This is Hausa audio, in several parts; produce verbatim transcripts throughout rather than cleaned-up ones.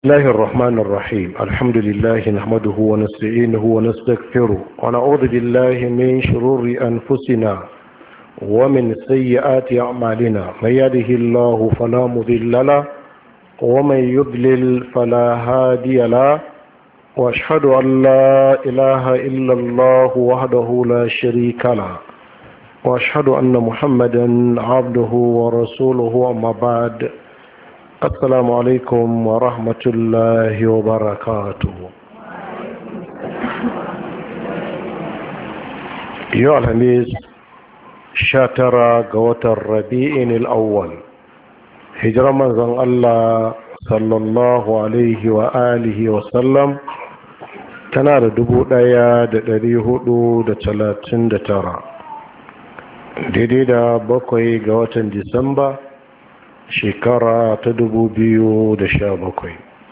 الله الرحمن الرحيم الحمد لله نحمده ونستعينه ونستغفره ونعوذ بالله من شرور أنفسنا ومن سيئات أعمالنا من يهده الله فلا مضل له ومن يضلل فلا هادي له وأشهد أن لا إله إلا الله وحده لا شريك له وأشهد أن محمدا عبده ورسوله أما بعد السلام عليكم ورحمة الله وبركاته. يا الخميس شاترا قوة الربيع الأول هجرة من الله صلى الله عليه وآله وسلم تنار دبو دايا دريه دو دتلاتين دترا ديدي دا بقوي قوة ديسمبر shekara ta dubu biyu da sha bakwai.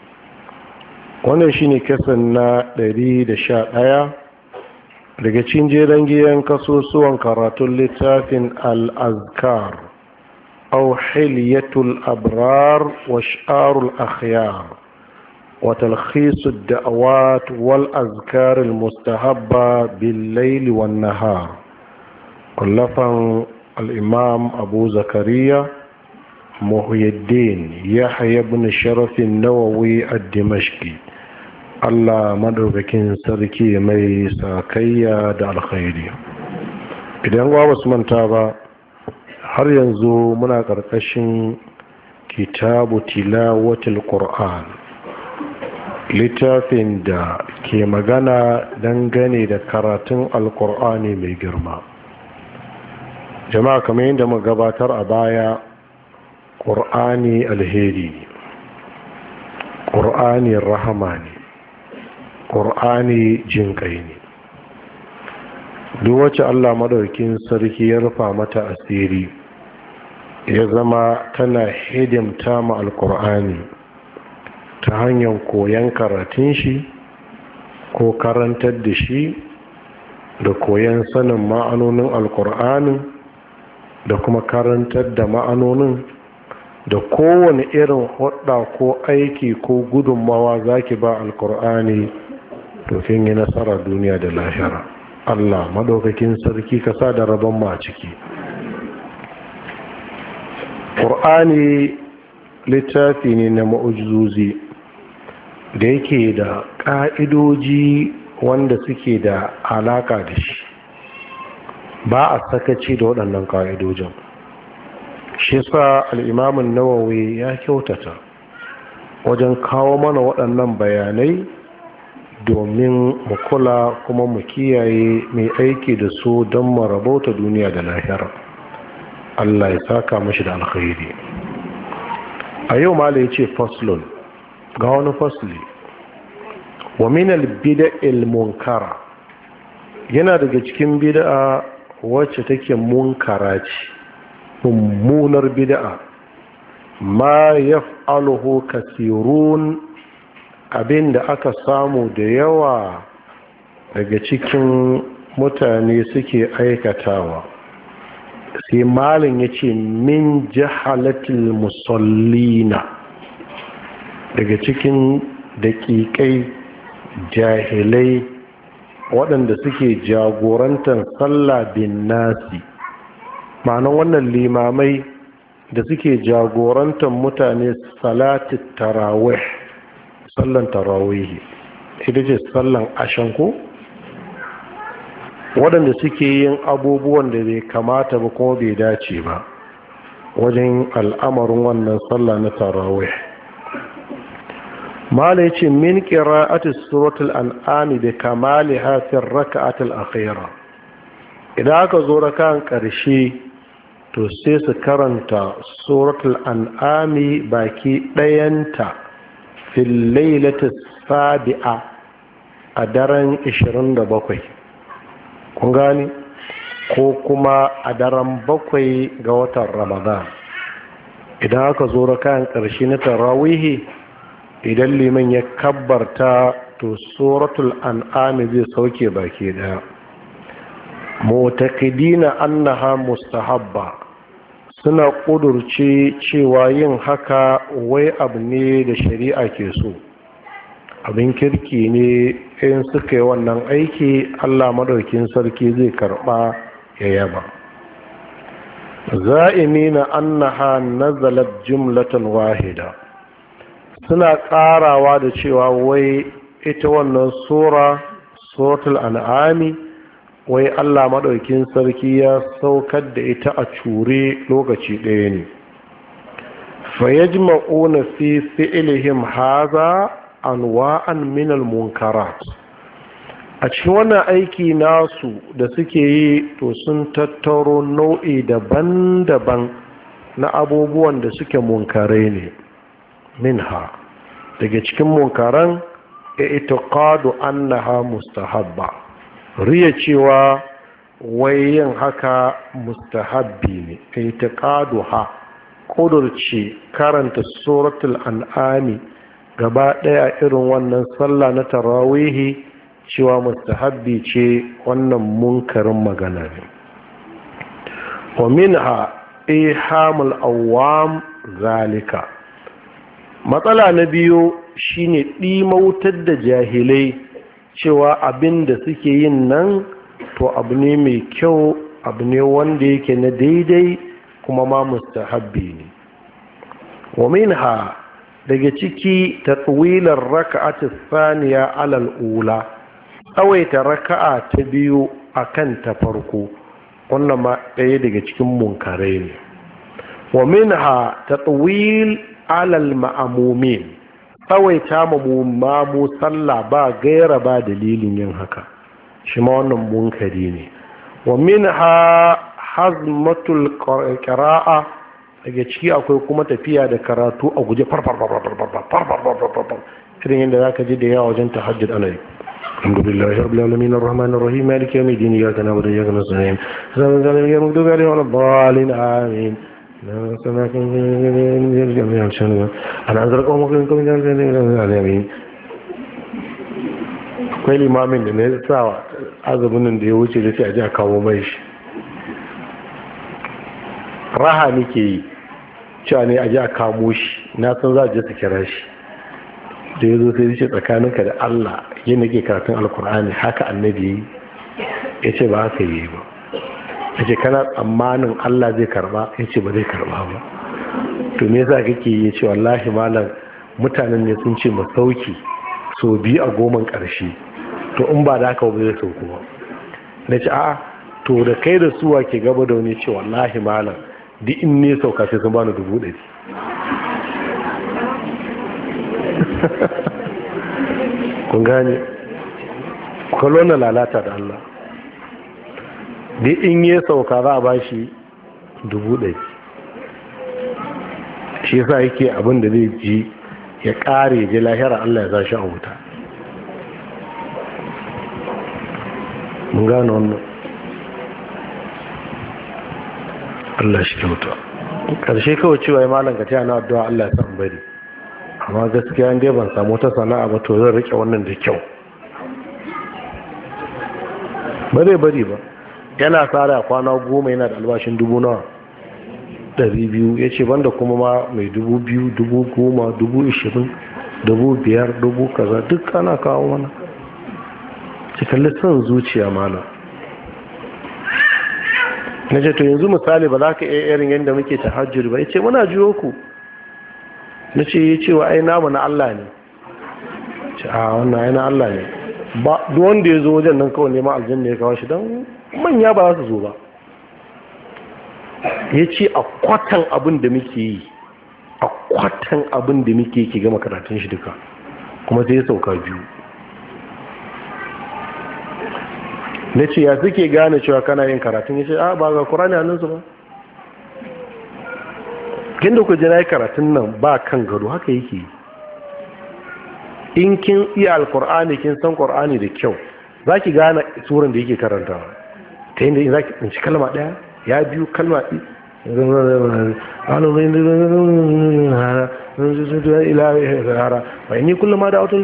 Wannan shine kasan na ɗari da sha ɗaya daga cikin jeren giyan kasusuwan karatun littafin al-azkar aw hilyatul abrar wa sh'arul akhyar wa talkhisud da'awat wal azkar al mustahabba bil layl wan nahar kullafan al-imam Abu Zakariya Muhyiddin Yahya ibn Sharaf an-Nawawi ad-Dimashqi. Allah madaukakin sarki mai sakayya da alkhairi. Idan ba wasu manta ba, har yanzu muna karkashin kitabu tilawatul Qur'an, littafin da ke magana dangane da karatun alkur'ani mai girma. Jama'a, kamar yadda mu gabatar a baya, ƙur'ani alheri ne, ƙur'ani rahama ne, ƙur'ani jinƙai ne. Duk wacce Allah madaukin sarki ya rufa mata asiri ya zama tana hidimta ma alƙur'ani ta hanyar koyon karatun shi ko karantar da shi da koyon sanin ma'anonin alƙur'anin da kuma karantar da ma'anonin da kowane irin hudda ko aiki ko gudunmawa zaki ba alkur'ani to kin yi nasara duniya da lahira. Allah madaukakin sarki ka sa da rabon mu a ciki. Qur'ani littafi ne na mu'ujizozi da yake da ƙa'idoji wanda suke da alaka da shi, ba a sakaci da waɗannan ƙa'idojin. Shi sa al'imamun Nawawi ya kyautata wajen kawo mana waɗannan bayanai domin mu kula kuma mu kiyaye mai aiki da su don marabauta duniya da lahira. Allah ya saka mashi da alkhairi. A yau mala ya ce faslun, ga wani fasli, wa minal bida'il munkara, yana daga cikin bida'a wacce take munkara ce, mummunar bid'a, ma yaf'aluhu kasirun, abinda aka samu da yawa daga cikin mutane suke aikatawa. Sai malin yace min jahalatil musallina, daga cikin daƙiƙai jahilai waɗanda suke jagorantar sallah bin nasi, ma'anar wannan limamai da suke jagorantar mutane salati tarawih, sallan tarawih ita ce sallan ashanko, waɗanda suke yin abubuwan da bai kamata ba kuma bai dace ba wajen al'amarin wannan sallah na tarawih. mala ya ce min qira'ati suratul an'am bi kamaliha fi rak'atil akhira, idan aka zo rak'an ƙarshe to sai su karanta suratul an'ami baki ɗayanta fil lailati sabi'a a daren ishirin da bakwai, kun gani, ko kuma a daren bakwai ga watan ramadan. Idan aka zo raka'an ƙarshe na tarawihi, idan liman ya kabbarta to suratul an'ami zai sauke baki ɗaya, mu'taqidina annaha mustahabba, suna ƙudurce cewa yin haka wai abu ne da shari'a ke so, abin kirki ne in suka yi wannan aiki Allah maɗaukin sarki zai karɓa ya yaba. Za'imina annaha nazalat jumlatan wahida, suna ƙarawa da cewa wai ita wannan sura suratul an'ami wai Allah maɗaukin sarki ya saukar da ita a cure lokaci ɗaya ne. Fa yajma'una fi fi'lihim haza anwa'an min al-munkarat, a cikin wannan aiki nasu da suke yi to sun tattaro nau'i daban-daban na abubuwan da suke munkare ne. Minha, daga cikin munkaran i'tiqadu annaha mustahabba, riya cewa wai yin haka mustahabbi ne. I'tiqaduha, kudurci karanta suratul an'ami gaba daya irin wannan sallah na tarawihi cewa mustahabbi ce, wannan munkarin magana ne. Wa minha ihamul awam zalika, matsala na biyu shine ɗimautar da jahilai cewa abin da suke yin nan to abu ne mai kyau, abu ne wanda yake na daidai kuma ma mustahabbi ne. Wa minha, daga ciki tatwilar raka'atu thaniya alal ula, tsawaita raka'a ta biyu akan ta farko, wannan ma ɗaya daga cikin munkarai ne. Wa minha tatwil alal ma'amumin, tsawaita ma mamu sallah ba gaira ba dalilin yin haka, shi ma wannan munkari ne. Wa minha hazmatul qira'a, daga ciki akwai kuma tafiya da karatu a guje farfarfarfarfarfarfarfarfarfarfar, irin yadda za ka ji da yawa wajen tahajjud ana yi. Alhamdulillahi rabbil alamin arrahmanir rahim maliki yawmiddin iyyaka na'budu wa iyyaka nasta'in ihdinas siratal mustaqim wal-dhalin amin. Akwai limamin da na yi tsawa azumin da ya wuce da sai a ji a kawo mai shi, raha nake yi cewa ne a ji a kamo shi, na san za a je su kira shi da ya zo sai ce tsakaninka da Allah yin nake karatun alkur'ani haka annabi yi, ya ce ba haka yi ba. Ya ce kana tsammanin Allah zai karba, ya ce ba zai karba ba. To me yasa kake yi? Ya ce wallahi malam mutanen ne sun ce masauki so biyu a goman ƙarshe, to in ba da haka ba zai sauko ba. Na ce a'a, to da kai da suwa ke gaba da wani, ce wallahi malam duk in ne sauka sai sun bani dubu ɗari. Kun gane kwallo lalata da Allah, duk in yi sauka za a ba shi dubu ɗari. Shi yasa yake abin da zai ji ya ƙare ji lahira Allah ya zashi a wuta. Mun gane wannan, Allah shi kyauta. Ƙarshe kawai cewa ya malam ka ce ana addu'a Allah ya san bari, amma gaskiya in dai ban samu ta sana'a ba to zan rike wannan da kyau. Ba zai bari ba, yana tsara kwana goma yana da albashin dubu nawa ɗari biyu, ya ce banda kuma ma mai dubu biyu, dubu goma, dubu ishirin, dubu biyar, dubu kaza duk ana kawo mana. Ci kalli son zuciya mana. Na ce to yanzu misali ba za ka iya irin yadda muke tahajjud ba, ya ce muna jiyo ku. Na ce ya ce wa ai namu na Allah ne, ce a wannan ai na Allah ne ba, duk wanda ya zo wajen nan kawai neman aljanna ya kawo shi, don manya ba za su zo ba. Ya ce a kwatan abin da muke yi, a kwatan abin da muke yi ke gama karatun shi duka, kuma sai ya sauka biyu. Na ce ya suke gane cewa kana yin karatun? Ya ce a ba ga Kur'ani hannunsu ba. Kin da ku jira karatun nan ba kan gado haka yake. In kin iya alkur'ani kin san Qur'ani da kyau, za ki gane suran da yake karantawa, ta yin da za ki tsinci kalma ɗaya ya biyu kalma ɗi ni kullum ma da auto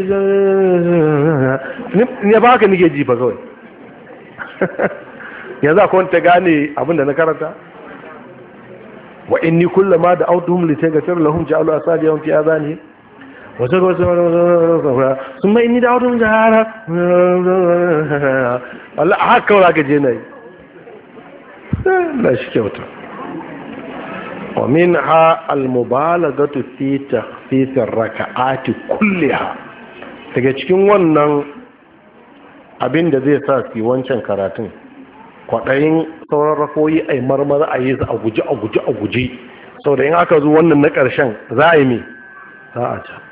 ne ba haka nike ji ba kawai. Yanzu akwai ta gane abin da na karanta. wa inni kullama da autuhum litaghfir lahum ja'alu asabi'ahum fi adhanihim wa zakaru summa inni da'awtuhum jahara Allah haka wala ka je nayi la shi kyauta wa minha al-mubalaghatu fi takhfif ar-raka'ati kulliha daga cikin wannan abin da zai sa su wancan karatun kwaɗayin sauran rakoyi a yi marmara a yi su a guji a guji a guji sau da in aka zo wannan na ƙarshen za a yi mai za a ca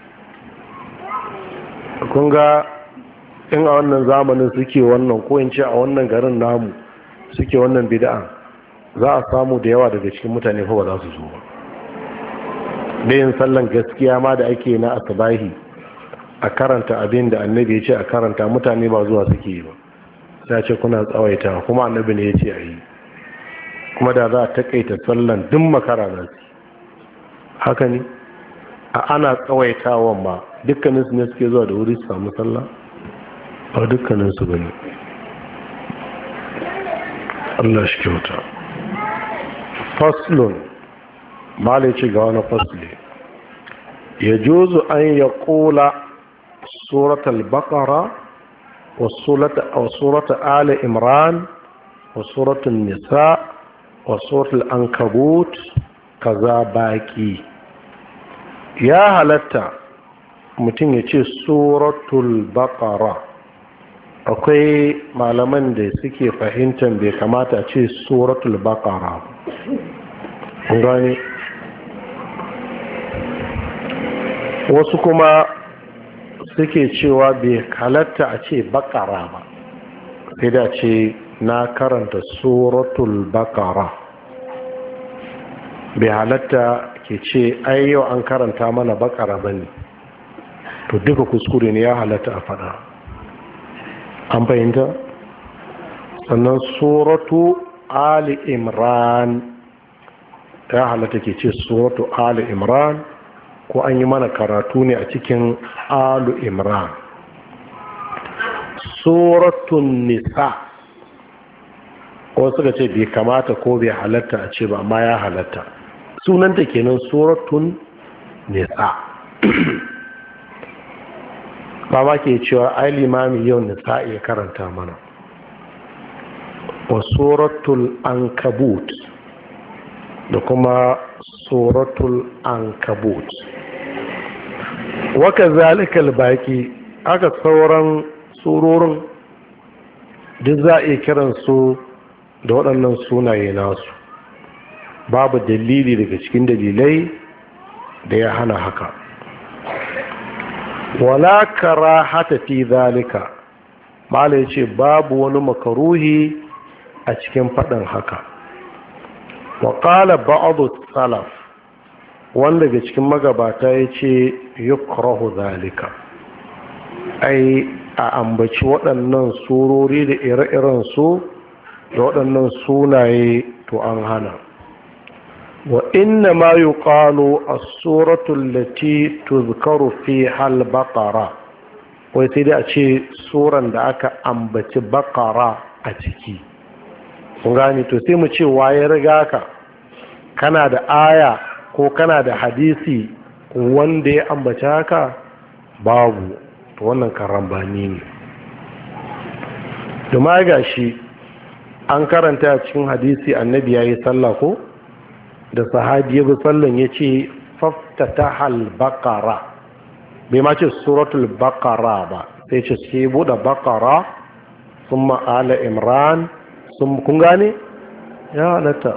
kun ga in a wannan zamanin suke wannan ko in ce a wannan garin namu suke wannan bid'a za a samu da yawa daga cikin mutane ko ba za su zo ba da yin sallan gaskiya ma da ake na asbahi a karanta abin da annabi ya ce a karanta mutane ba zuwa suke yi ba sai ce kuna tsawaita kuma annabi ne ya ce a yi kuma da za a takaita sallan duk makara na su haka ne a ana tsawaitawan ma dukkaninsu ne suke zuwa da wuri su samu sallah ba dukkaninsu ba ne Allah shi kyauta faslun malici ga wani fasli ya juzu an ya kula surat al-baqara wa surat ali imran wa surat nisa wa surat al-ankabut kaza baki ya halatta mutum ya ce suratul baqara akwai malaman da suke fahimtar bai kamata ce suratul baqara gani wasu kuma suke cewa bai halatta a ce baqara ba sai da ce na karanta suratul baqara bai halatta ke ce ai yau an karanta mana baqara bane to duka kuskure ne ya halatta a fada an fahimta sannan suratu ali imran ya halatta ke ce suratu ali imran ko an yi mana karatu ne a cikin alu imran suratun nisa wasu suka ce bai kamata ko bai halatta a ce ba amma ya halatta sunanta kenan suratun nisa ba ma ke cewa ai limami yau nisa ya karanta mana wa suratul ankabut da kuma suratul ankabut waka zalikal baki aka sauran surorin duk za a iya kiransu da waɗannan sunaye nasu babu dalili daga cikin dalilai da ya hana haka wala karahata fi zalika mala yace babu wani makaruhi a cikin faɗin haka wa qala ba'd salaf wanda daga cikin magabata yace yukrahu zalika ai a ambaci waɗannan surori da ire-iren su da waɗannan sunaye to an hana wa inna ma yuqalu as-suratu allati tuzkaru fiha al-baqara wai sai dai a ce suran da aka ambaci baqara a ciki kun gane to sai mu ce waye riga ka kana da aya ko kana da hadisi wanda ya ambaci haka babu to wannan karambani ne domin gashi an karanta a cikin hadisi annabi yayi sallah ko da sahabi ya bi sallan ya ce faftata al-baqara bai ma ce suratul baqara ba sai ce sai buɗe baqara sun ma'ala imran sun kun gane ya halatta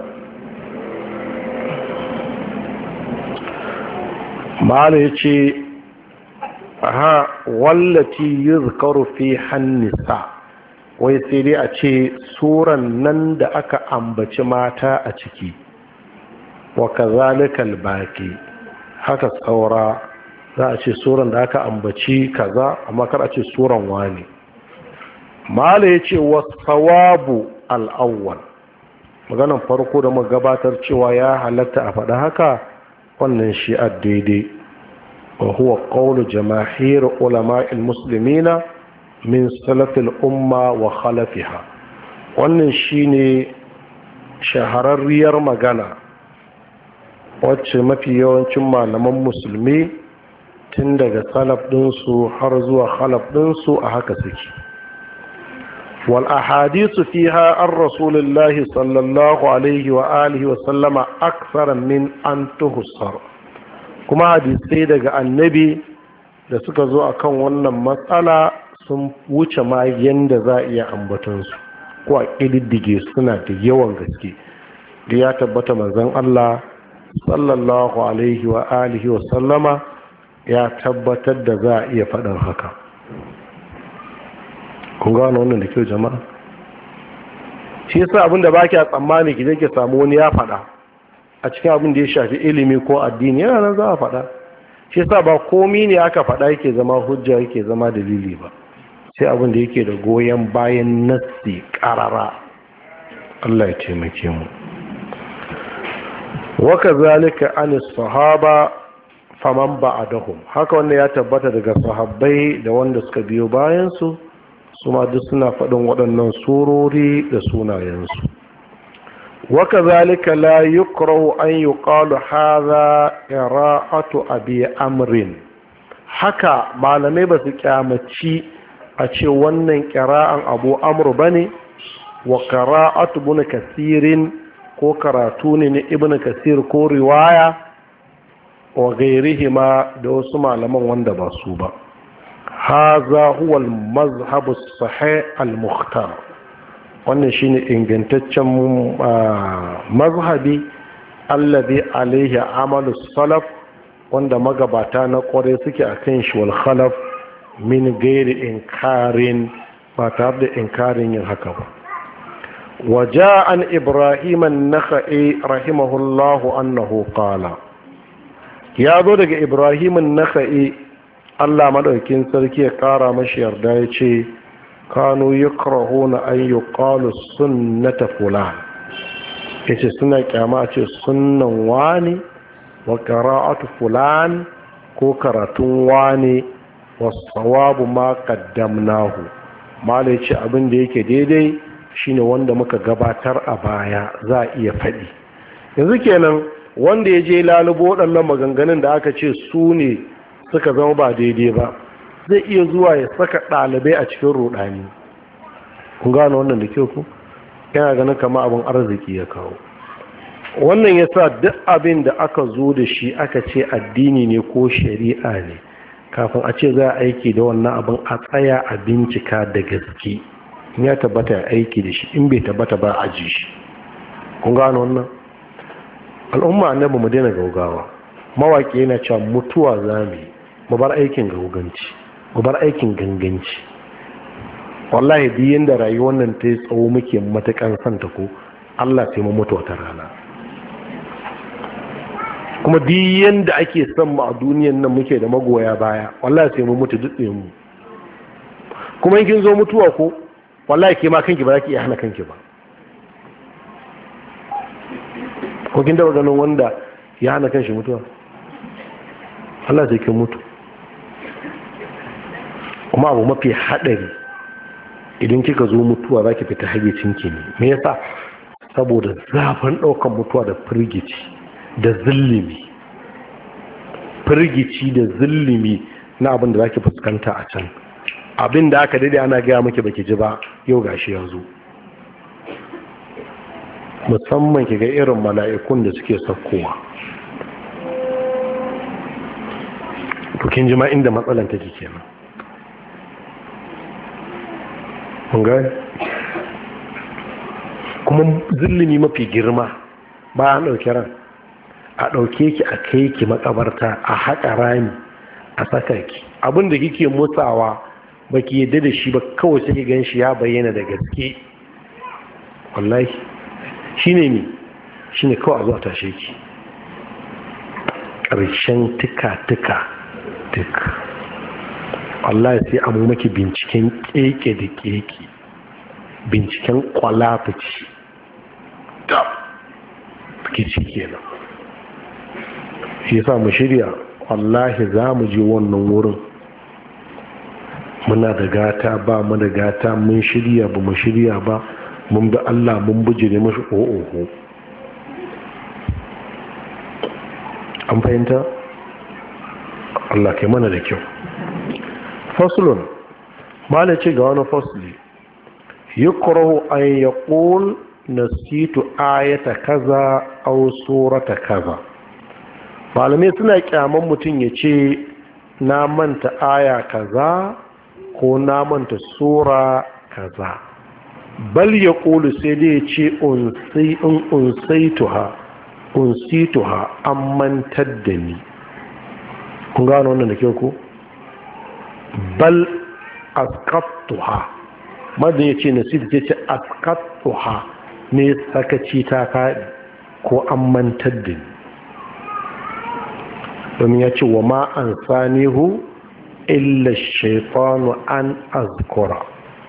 ma'ala ya ce aha wallati yuzkaru fi hannisa wai sai dai a ce suran nan da aka ambaci mata a ciki wa kazalika albaqi haka saura za a ce suran da aka ambaci kaza amma kar a ce suran wani mala yace wasawabu al-awwal maganan farko da muka gabatar cewa ya halatta a faɗa haka wannan shi a daidai wa huwa qawlu jamaahir ulama'il muslimina min salafil umma wa khalafiha wannan shine shahararriyar magana wacce mafi yawancin malaman musulmi tun daga salaf ɗinsu har zuwa khalaf ɗinsu a haka suke. wal ahadithu fiha an rasulillahi sallallahu alaihi wa alihi wa sallama aksara min an tuhussar, kuma hadisai daga annabi da suka zo akan wannan matsala sun wuce ma yanda za a iya ambatansu ko a ƙididdige suna da yawan gaske. da ya tabbata manzon Allah sallallahu alaihi wa alihi wa sallama ya tabbatar da za a iya faɗin haka. kun gano wannan da kyau jama'a? shi yasa abin da baki a tsammani ki je ki samu wani ya faɗa a cikin abin da ya shafi ilimi ko addini yana nan za a faɗa. shi yasa ba komi ne aka faɗa yake zama hujja yake zama dalili ba, sai abin da yake da goyon bayan nassi ƙarara. Allah ya taimake mu. waka zalika anis sahaba faman ba'adahum, haka wannan ya tabbata daga sahabbai da wanda suka biyo bayan su su ma duk suna faɗin waɗannan surori da sunayensu. waka zalika la yukrahu an yuqalu hadha qira'atu abi amrin, haka malamai ba su kyamaci a ce wannan qira'an abu amr bane, wa qira'atu ibn kasirin ko karatu ne na ibn kasir ko riwaya wa gairihima da wasu malaman wanda ba su ba. haza huwa al-mazhab as-sahih al-mukhtar, wannan shine ingantaccen mazhabi alladhi alayhi amalu salaf, wanda magabata na kware suke akan shi, wal khalaf min gairi inkarin, ba tare da inkarin yin haka ba. وجاء عن إبراهيم النخعي رحمه الله أنه قال يا ذلك إبراهيم النخعي الله مدوكين سركي قارا مشير دايتي كانوا يكرهون أن يقال سنة فلان، yace suna kyama ce sunnan wani wa qira'atu fulan ko karatun wani wa sawabu ma qaddamnahu, mala yace abin da yake daidai shine wanda muka gabatar a baya za a iya faɗi. yanzu kenan wanda ya je lalubo waɗannan maganganun da aka ce su ne suka zama ba daidai ba zai iya zuwa ya saka ɗalibai a cikin ruɗani. kun gano wannan da kyau ku? yana ganin kama abin arziki ya kawo wannan. ya sa duk abin da aka zo da shi aka ce addini ne ko shari'a ne, kafin a ce za a aiki da wannan abin a tsaya a bincika da gaske. in ya tabbata ya aiki da shi, in bai tabbata ba a ji shi. kun gano wannan? al'umma annabi mu daina gaugawa. mawaki yana cewa mutuwa zamu mu bar aikin gauganci, mu bar aikin ganganci. wallahi duk yanda rayuwar nan ta yi tsawo muke matakan santa ko Allah sai mu mutu wata rana. kuma duk yanda ake son mu a duniyan nan muke da magoya baya, wallahi sai mu mutu duk mu. kuma in kin zo mutuwa ko wallahi ke ma kanki ba za ki iya hana kanki ba. ko kin taba ganin wanda ya hana kanshi mutuwa? Allah sai kin mutu. kuma abu mafi haɗari idan kika zo mutuwa za ki fita hayyacinki ne. me yasa? saboda zafin ɗaukan mutuwa da firgici da zillimi firgici da zillimi na abin da za ki fuskanta a can, abin da aka daidai ana gaya maki baki ji ba, yau gashi yanzu. musamman ki ga irin mala'ikun da suke saukowa. to kin ji ma inda matsalan take kenan. kun ga kuma zillimi mafi girma ba a ɗauki ran, a ɗauke ki a kai ki makabarta, a haƙa rami a saka ki, abin da kike motsawa baki yadda da shi ba, kawai sai gan shi ya bayyana da gaske. wallahi shine ne shine kawai a zuwa tashe ki ƙarshen tuka-tuka duk. wallahi sai an maki binciken keke da keke, binciken kwalafici da kici kenan. shi yasa mu shirya, wallahi za mu je wannan wurin. muna da gata ba mu da gata, mun shirya ba mu shirya ba, mun bi Allah mun bujire mashi o'oho. an fahimta? Allah kai mana da kyau. Faslun malaci ga wani fasli yukrahu an yaqul nasitu ayata kaza aw surata kaza. Malamai suna kyaman mutum ya ce na manta aya kaza ko na manta sura kaza, bal yaqulu sai dai ya ce unsi in unsaituha unsituha an mantar da ni. kun gano wannan da kyau ko? Bal askattuha, madda ya ce nasiru ce ce askattuha ne sakaci ta kaɗi ko an mantar da ni, domin ya ce wa ma an sanihu illa shaifanu an azkura.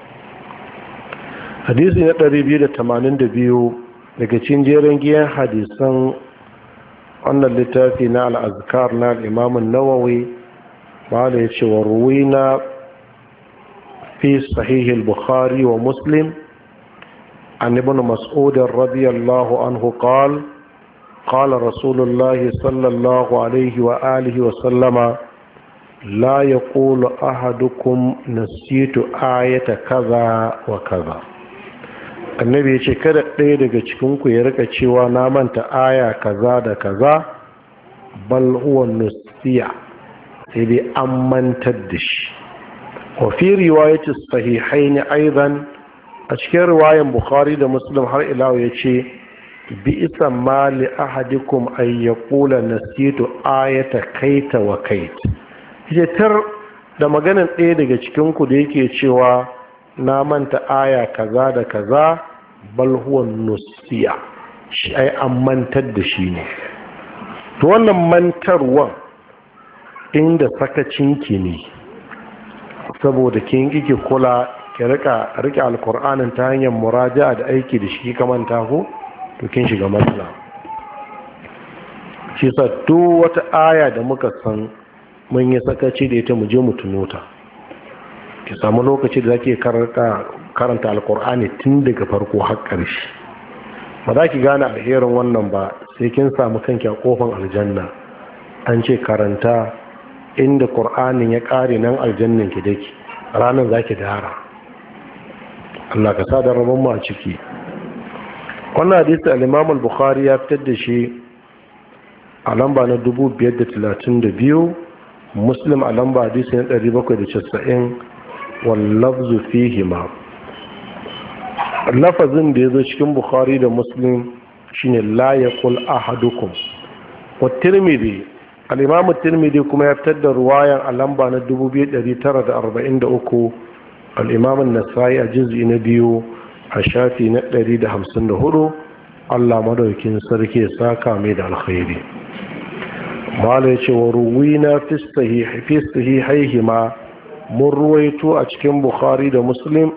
hadisi na ɗari biyu da tamanin da biyu daga cikin jerin giyan hadisan wannan littafi na al'azkar na al'imamun nawawi ba da ya ce wa ruwina fi sahihil bukhari wa muslim an ibn mas'udin radiyallahu anhu qal qala rasulullahi sallallahu alaihi wa alihi wa sallama la yaqulu ahadukum nasitu ayata kaza wa kaza. annabi ya ce kada ɗaya daga cikinku ya rika cewa na manta aya kaza da kaza, bal huwa nusiya, sai dai an mantar da shi. wa fi riwayati sahihain aidan, a cikin riwayan bukhari da muslim har ila ya ce bi isa ma li ahadikum ay yaqula nasitu ayata kaita wa kait. yace tar da maganan ɗaya daga cikinku da yake cewa na manta aya kaza da kaza, bal huwa nusiya, shi ai an mantar da shi ne. to wannan mantarwan inda sakacinki ne, saboda kin kike kula ki rika rike alkur'anin ta hanyar muraja'a da aiki da shi ka manta ko, to kin shiga matsala. shi sa duk wata aya da muka san mun yi sakaci da ita mu je mu tuno ta. ki samu lokaci da zake karanta karanta alkur'ani tun daga farko har ƙarshe. ba za ki gane alherin wannan ba sai kin samu kanki a kofar aljanna an ce karanta inda qur'anin ya ƙare nan aljannan ki dake, ranar zaki dara. Allah ka sa da rabon mu a ciki. wannan hadisi al-Imam al-Bukhari ya fitar da shi a lamba na dubu biyar da talatin da biyu, Muslim a lamba hadisi na ɗari bakwai da casa'in. wallafzu fihima, lafazin da ya zo cikin bukhari da muslim shine la yaqul ahadukum. wa tirmidhi, al-imam tirmidhi kuma ya fitar da ruwayan a lamba na dubu biyu da ɗari tara da arba'in da uku, al-imam an-nasai a juz'i na biyu a shafi na ɗari da hamsin da hudu. Allah madaukin sarki ya saka mai da alkhairi. mala yace wa ruwina fi sahih fi sahihaihima, mun ruwaito a cikin bukhari da muslim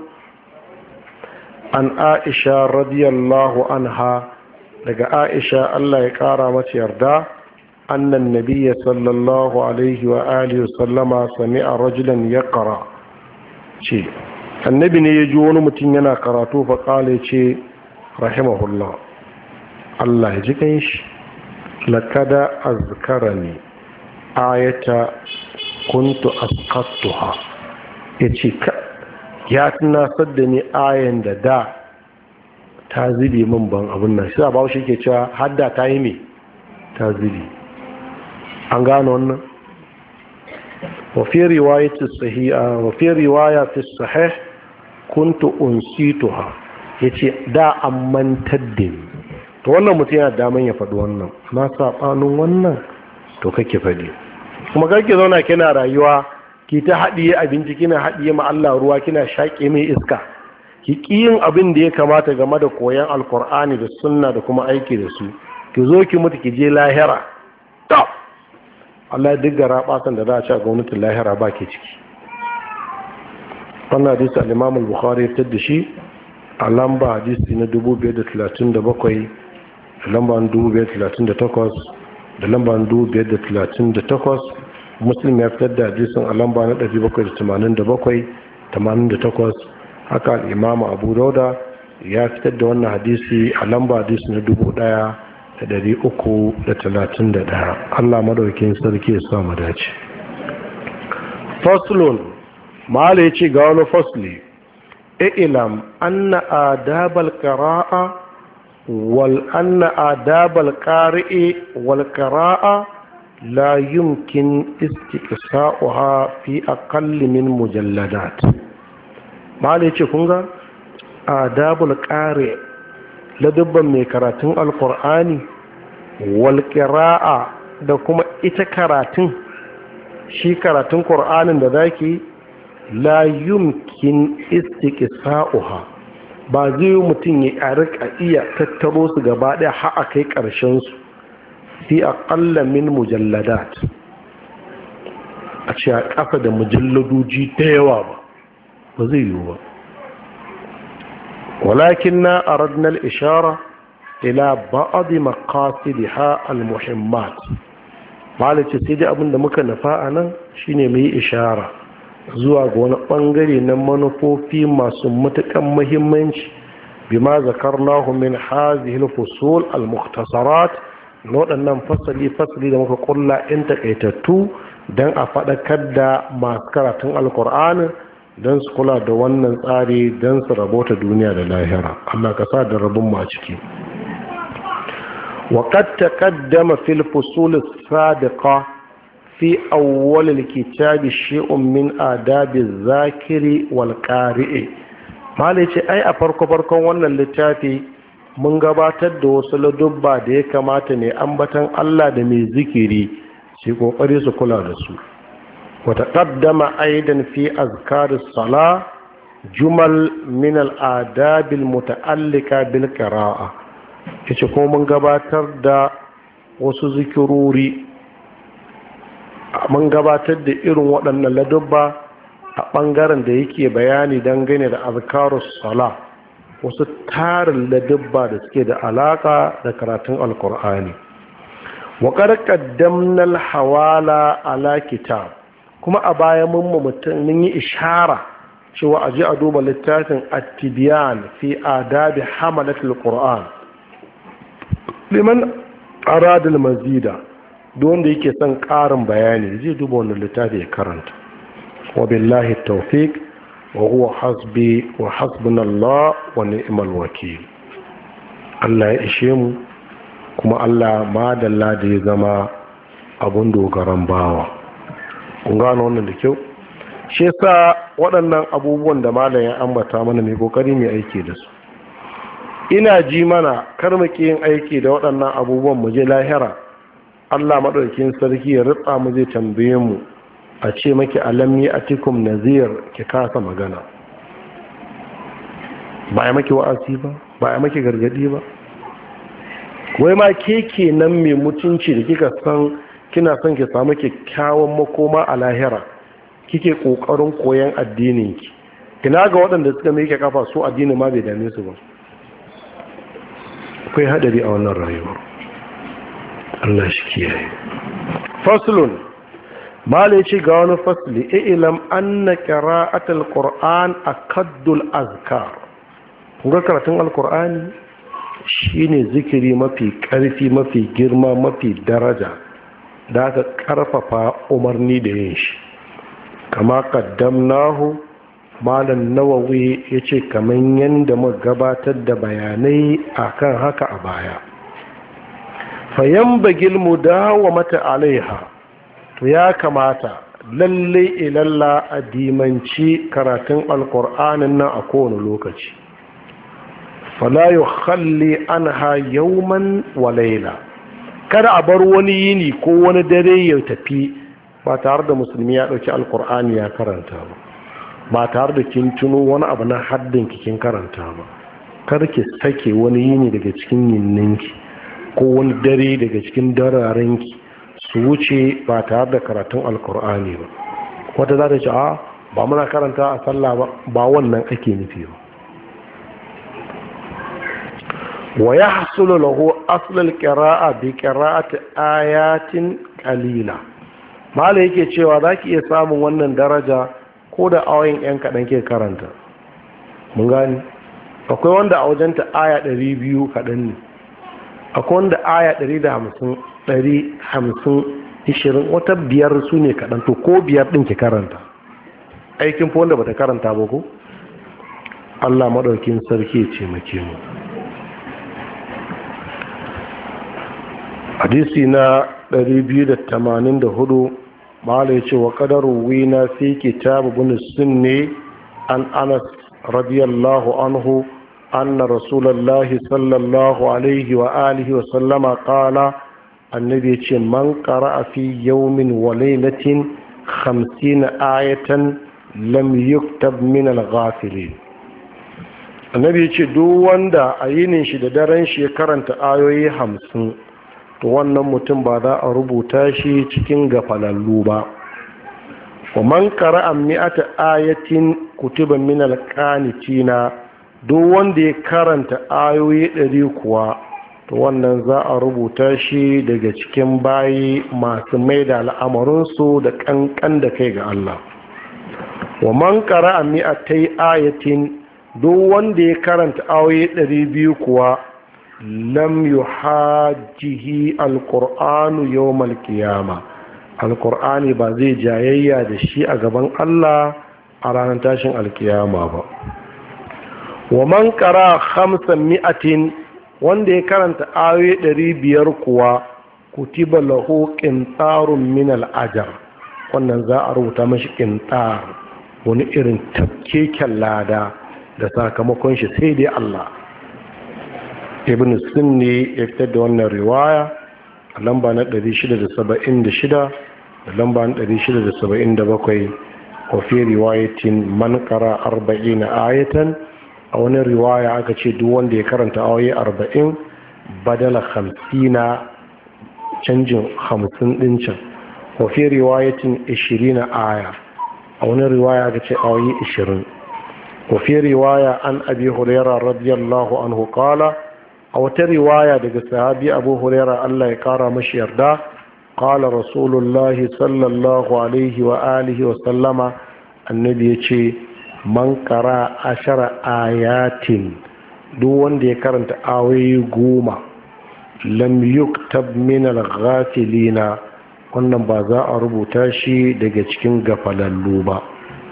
an aisha radiyallahu anha, daga aisha Allah ya kara mata yarda, annan nabiyya sallallahu alaihi wa alihi sallama sami'a rajulan yaqra, ce annabi ne ya ji wani mutum yana karatu fa kale ce rahimahullah, Allah ya ji kanshi, lakada azkarani ayata kuntu asqattuha, yace ka ya tunasar da ni ayan da da ta zubi min ban abun nan. sai bawo shi ke cewa hadda ta yi me ta zubi. an gano wannan. wa fi riwayati sahiha wa fi riwaya fi sahih kuntu unsituha, yace da an mantar da ni. to wannan mutum yana daman ya faɗi wannan, na sabanin wannan to kake faɗi. kuma kake zauna kina rayuwa ki ta haɗiye abinci, kina haɗiye ma Allah ruwa, kina shaƙe mai iska, ki ƙiyin abin da ya kamata game da koyon alkur'ani da sunna da kuma aiki da su, ki zo ki mutu ki je lahira. to Allah duk gara ɓasan da za a ci a gwamnatin lahira ba ke ciki. wannan hadisi al-Imam al-Bukhari ya fitar da shi a lamba hadisi na dubu biyar da talatin da bakwai, da lamba dubu biyar da talatin da takwas, da lamba dubu biyar da talatin da takwas. Muslim ya fitar da hadisin a lamba na ɗari bakwai da tamanin da bakwai, tamanin da takwas. haka al-Imam Abu Dauda ya fitar da wannan hadisi a lamba hadisi na dubu ɗaya da ɗari uku da talatin da ɗaya. Allah madaukin sarki ya sa mu dace. faslun mala yace ga wani fasli ilam anna adabal qira'a wal anna adabal qari'i wal qira'a la yumkin istiqsa'uha fi aqall min mujalladat. mala yace kun ga adabul qari' ladabban mai karatun alqur'ani wal qira'a da kuma ita karatun shi karatun qur'anin da zaki la yumkin istiqsa'uha ba zai mutum ya rika iya tattaro su gaba daya har a kai karshen su fi aqalla min mujalladat a ce a kafa da mujalladoji da yawa ba ba zai yiwu ba. walakinna aradna al-ishara ila ba'd maqasidiha al-muhimmat malaci sai dai abinda muka nufa anan shine mai ishara zuwa ga wani bangare na manufofi masu matukan muhimmanci bima zakarnahu min hadhihi al-fusul al-mukhtasarat waɗannan fasali fasali da muka kulla in takaitattu dan a faɗakar da masu karatun alkur'ani don su kula da wannan tsari don su rabota duniya da lahira. Allah ka sa da rabon mu a ciki. وقد تقدم في الفصول السابقة في أول الكتاب شيء من آداب الذاكر والقارئ. ما ليش أي أفرق فرق وانا اللتافي من gabatar da wasu ladubba da ya kamata ne ambatan Allah da mai zikiri shi kokari su kula da su. وتقدم أيضا في أذكار الصلاة جمل من الآداب المتعلقة بالقراءة. yace ko mun gabatar da wasu zikirori mun gabatar da irin waɗannan ladubba a ɓangaren da yake bayani dangane da azkarus sala wasu tarin ladubba da suke da alaka da karatun alkur'ani. wa qad qaddamna al-hawala ala kitab kuma a baya mun mutum mun yi ishara cewa aje a duba littafin at-tibyan fi adabi hamalatul qur'an liman aradul mazida don da yake son ƙarin bayani zai duba wannan littafi ya karanta. wa billahi tawfiq wa huwa hasbi wa hasbunallah wa ni'mal wakil. Allah ya ishe mu kuma Allah madalla da ya zama abun dogaran bawa. kun gano wannan da kyau shi yasa waɗannan abubuwan da malam ya ambata mana mai kokari mai aiki da su. ina ji mana kar mu yin aiki da waɗannan abubuwan mu je lahira Allah madaukakin sarki ya ritsa mu zai tambaye mu a ce maki alam yi atikum nazir ki kasa magana ba ya maki wa'azi ba ba ya maki gargadi ba wai ma ke kenan mai mutunci da kika san kina son ki samu kyakkyawan makoma a lahira kike kokarin koyon addinin ki ina ga waɗanda suka mai kafa su addini ma bai dame su ba. akwai hadari a wannan rayuwar. Allah shi kiyaye. faslun mala yace ga wani fasli ilam anna qira'atul qur'an akaddul azkar. kuma karatun alqur'ani shine zikiri mafi karfi mafi girma mafi daraja da aka karfafa umarni da yin shi kama qaddamnahu malam nawawi ya ce kamar yadda muka gabatar da bayanai akan haka a baya. fayan bagil mu dawo mata alaiha to ya kamata lalle ilalla a dimanci karatun alkur'anin nan a kowane lokaci. fala yukhalli anha yawman wa layla kada a bar wani yini ko wani dare ya tafi ba tare da musulmi ya dauki alkur'ani ya karanta ba ba tare da kin tuno wani abu na haddin kin karanta ba. kar ki sake wani yini daga cikin yinninki ko wani dare daga cikin dararenki su wuce ba tare da karatun alkur'ani ba. wata za ta ce a ba muna karanta a sallah ba ba wannan ake nufi ba. wa yahsulu lahu aslul qira'a bi qira'ati ayatin qalila. malai yake cewa zaki iya samun wannan daraja ko da ayoyin yan kadan ke karanta. mun gani akwai wanda a wajenta aya ɗari biyu kadan ne akwai wanda aya ɗari da hamsin ɗari hamsin ishirin wata biyar su ne kaɗan, to ko biyar ɗin ki karanta aikin fa wanda bata karanta ba ko. Allah maɗaukin sarki ya ce make mu. hadisi na ɗari biyu da tamanin da hudu mala ya ce wa ƙadarun wina fi kitabu bin sunni an anas radiyallahu anhu anna rasulallahi sallallahu alaihi wa alihi wa sallama qala annabi ya ce man qara'a fi yawmin wa laylatin khamsina ayatan lam yuktab min al-ghafilin. annabi ya ce duk wanda a yinin shi da daren shi ya karanta ayoyi hamsin to wannan mutum ba za a rubuta shi cikin gafalallu ba. wa man qara'a mi'ata ayatin kutiba min al-qanitina, duk wanda ya karanta ayoyi ɗari kuwa to wannan za a rubuta shi daga cikin bayi masu mai da al'amarinsu da ƙanƙan da kai ga Allah. wa man qara'a mi'atai ayatin, duk wanda ya karanta ayoyi ɗari biyu kuwa lam yuhajjihi alqur'anu yawmal qiyama, alqur'ani ba zai jayayya da shi a gaban Allah a ranar tashin alkiyama ba. wa man qara khamsan mi'atin, wanda ya karanta ayoyi ɗari biyar kuwa kutiba lahu qintarun min al-ajr, wannan za a rubuta mashi qintar, wani irin tafkeken lada da sakamakon shi sai dai Allah. ibn sunni ya fitar da wannan riwaya a lamba na ɗari shida da saba'in da shida da lamba na ɗari shida da saba'in da bakwai. wa fi riwayatin man qara arba'ina ayatan, a wani riwaya aka ce duk wanda ya karanta ayoyi arba'in badala hamsina, canjin hamsin din can. wa fi riwayatin ishirina aya, a wani riwaya aka ce ayoyi ishirin. wa fi riwaya an abi hurairah radiyallahu anhu qala, a wata riwaya daga sahabi abu hurairah Allah ya kara mashi yarda, qala rasulullahi sallallahu alaihi wa alihi wa sallama, annabi yace man qara ashara ayatin, duk wanda ya karanta ayoyi goma lam yuktab min al-ghafilina, wannan ba za a rubuta shi daga cikin gafalallu ba.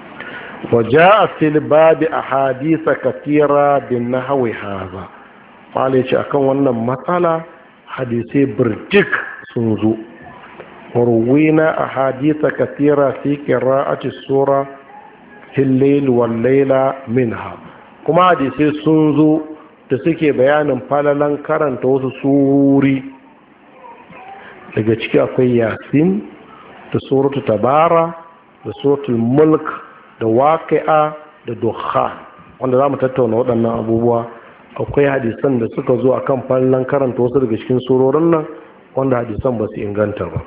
waja'a fil babi ahadith kathira bin nahwi hadha, malai ce akan wannan matsala hadisai birjik sun zo. warwina ahadith kathira fi qira'ati sura fil layl wal layla minha, kuma hadisai sun zo da suke bayanin falalan karanta wasu surori, daga ciki akwai yasin da suratul tabara da suratul mulk da waqi'a da dukhan, wanda zamu tattauna waɗannan abubuwa. akwai hadisan da suka zo akan falalan karanta wasu daga cikin surorin nan wanda hadisan ba su inganta ba.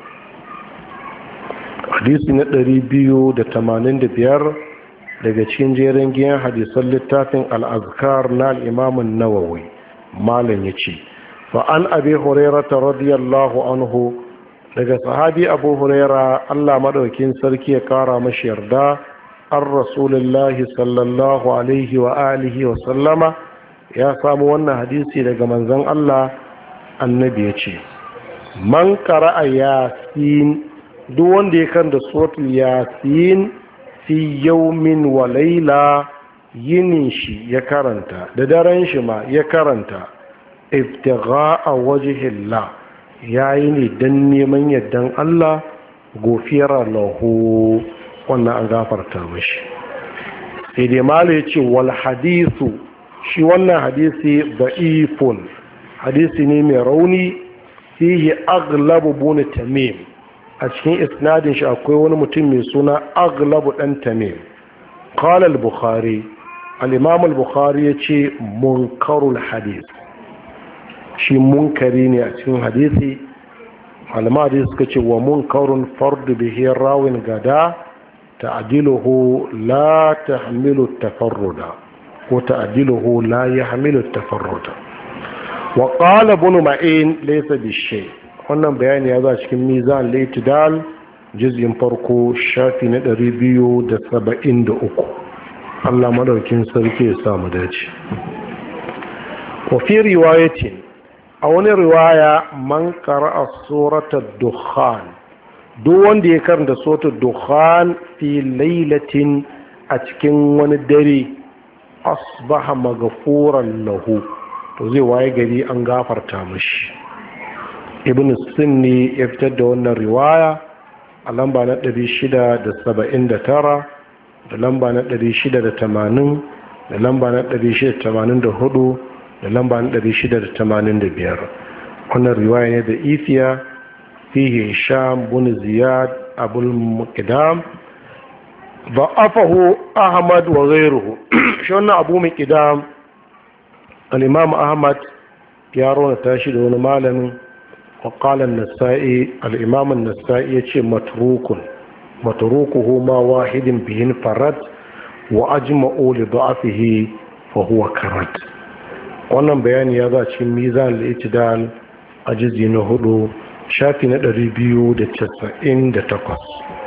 hadisi na ɗari biyu da tamanin da biyar daga cikin jerin giyan hadisan littafin al-azkar na al-imam an-nawawi, malam yace fa an abi hurairah radiyallahu anhu, daga sahabi abu hurairah Allah madaukin sarki ya kara mashi yarda, an rasulullahi sallallahu alaihi wa alihi wa sallama, ya samu wannan hadisi daga manzon Allah. annabi yace man qara'a yasin, duk wanda ya kan da suratul yasin fi yawmin wa layla, yinin shi ya karanta da daren shi ma ya karanta, ibtigha'a wajhillah, yayi ne dan neman yardan Allah, gofiyar lahu, wannan an gafarta mashi. sai dai malo yace wal hadithu, shi wannan hadisi da'ifun, hadisi ne mai rauni, fihi aglabu bun tamim, a cikin isnadin shi akwai wani mutum mai suna aglabu dan tamim. qala al-bukhari, al-imam al-bukhari yace munkarul hadith, shi munkari ne a cikin hadisi. malama hadisi suka ce wa munkarun fardu bihi rawin gada ta'diluhu la tahmilu tafarruda, ko ta'diluhu la yahmilu tafarruda. wa qala ibn ma'in laysa bishay, wannan bayani ya za cikin mizan al-i'tidal juz'in farko shafi na ɗari biyu da saba'in da uku. Allah madaukin sarki ya samu dace. wa fi riwayatin, a wani riwaya man qara'a suratul dukhan, duk wanda ya karanta suratul dukhan fi lailatin, a cikin wani dare, asbaha maghfuran lahu, to zai waye gari an gafarta mashi. Ibn Sunni ya fitar da wannan riwaya a lamba na ɗari shida da saba'in da tara, da lamba na ɗari shida da tamanin, da lamba na ɗari shida da tamanin da hudu, da lamba na ɗari shida da tamanin da biyar. Wannan riwaya ne da ifiya, fihi Hisham bin Ziyad Abul Muqdam, ضعفه أحمد وغيره. شو أبو مقدام الإمام أحمد يارون تاشد ونمالا، وقال النسائي الإمام النسائي يتشي متروك متروكه ما واحد به انفرد وأجمعوا لضعفه فهو كرد. wannan bayani ya za cikin mizan al-i'tidal a jizi na hudu shafi na ɗari biyu da casa'in da takwas.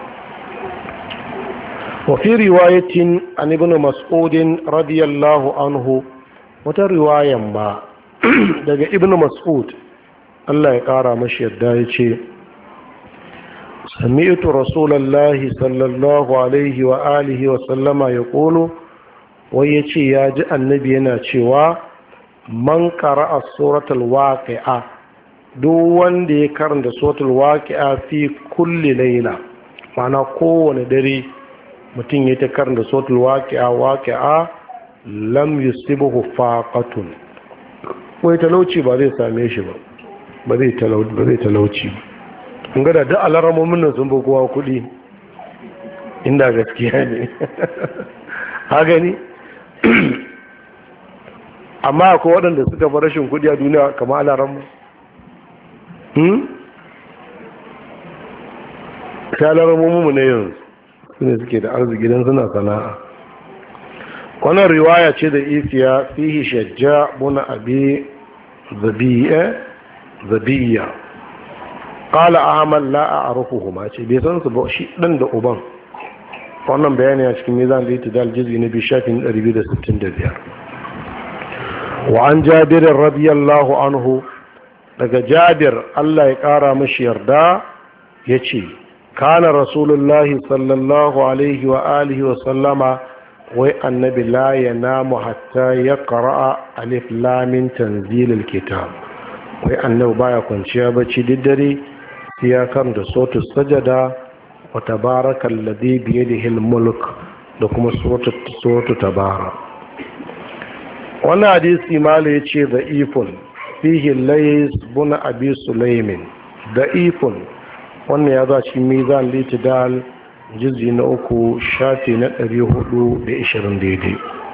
وفي رواية عن ابن مسعود رضي الله عنه، وترواية ما دقى ابن مسعود الله يقارى مشي الدايتي، سمعت رسول الله صلى الله عليه وآله وسلم يقول، ويتي ياجئ النبي ناتشوا من قرأ سورة الواقعة، دون دي كرن سورة الواقعة في كل ليلة، معنى كون دري mutum ya ta karanta suratul waqi'a waqi'a lam yusibuhu faqatun, wai talauci ba zai same shi ba, ba zai talauci ba zai talauci kun ga da alaramomin nan sun kowa kudi inda gaskiya ne ha gani. Amma akwai waɗanda suka fi rashin kudi a duniya kamar alaramu hmm ta alaramomin mu ne yanzu sune suke da arziki don suna sana'a. wannan riwaya ce da ifiya, fihi shajja buna abi zabiya zabiya qala ahmad la a'rifuhuma, ce bai san su ba shi dan da uban. wannan bayani a cikin mizan al-i'tidal juz'i na biyu shafin ɗari biyu da sittin da biyar. wa an jabir radiyallahu anhu, daga jabir Allah ya kara mashi yarda yace kana rasulullahi sallallahu alaihi wa alihi wa sallama, wai annabi la yanamu hatta ya qara'a alif lam min tanzilil kitab, wai annabi baya kwanciya bacci diddare sai ya karanta suratul sajada wa tabarakal ladhi bi yadihi al mulk da kuma suratul suratul tabara. wannan hadisi mala yace da'ifun, fihi lays bin abi sulaimin, da'ifun. wannan ya za ci mizan litidal jizi na uku shafi na ɗari hudu da ishirin daidai.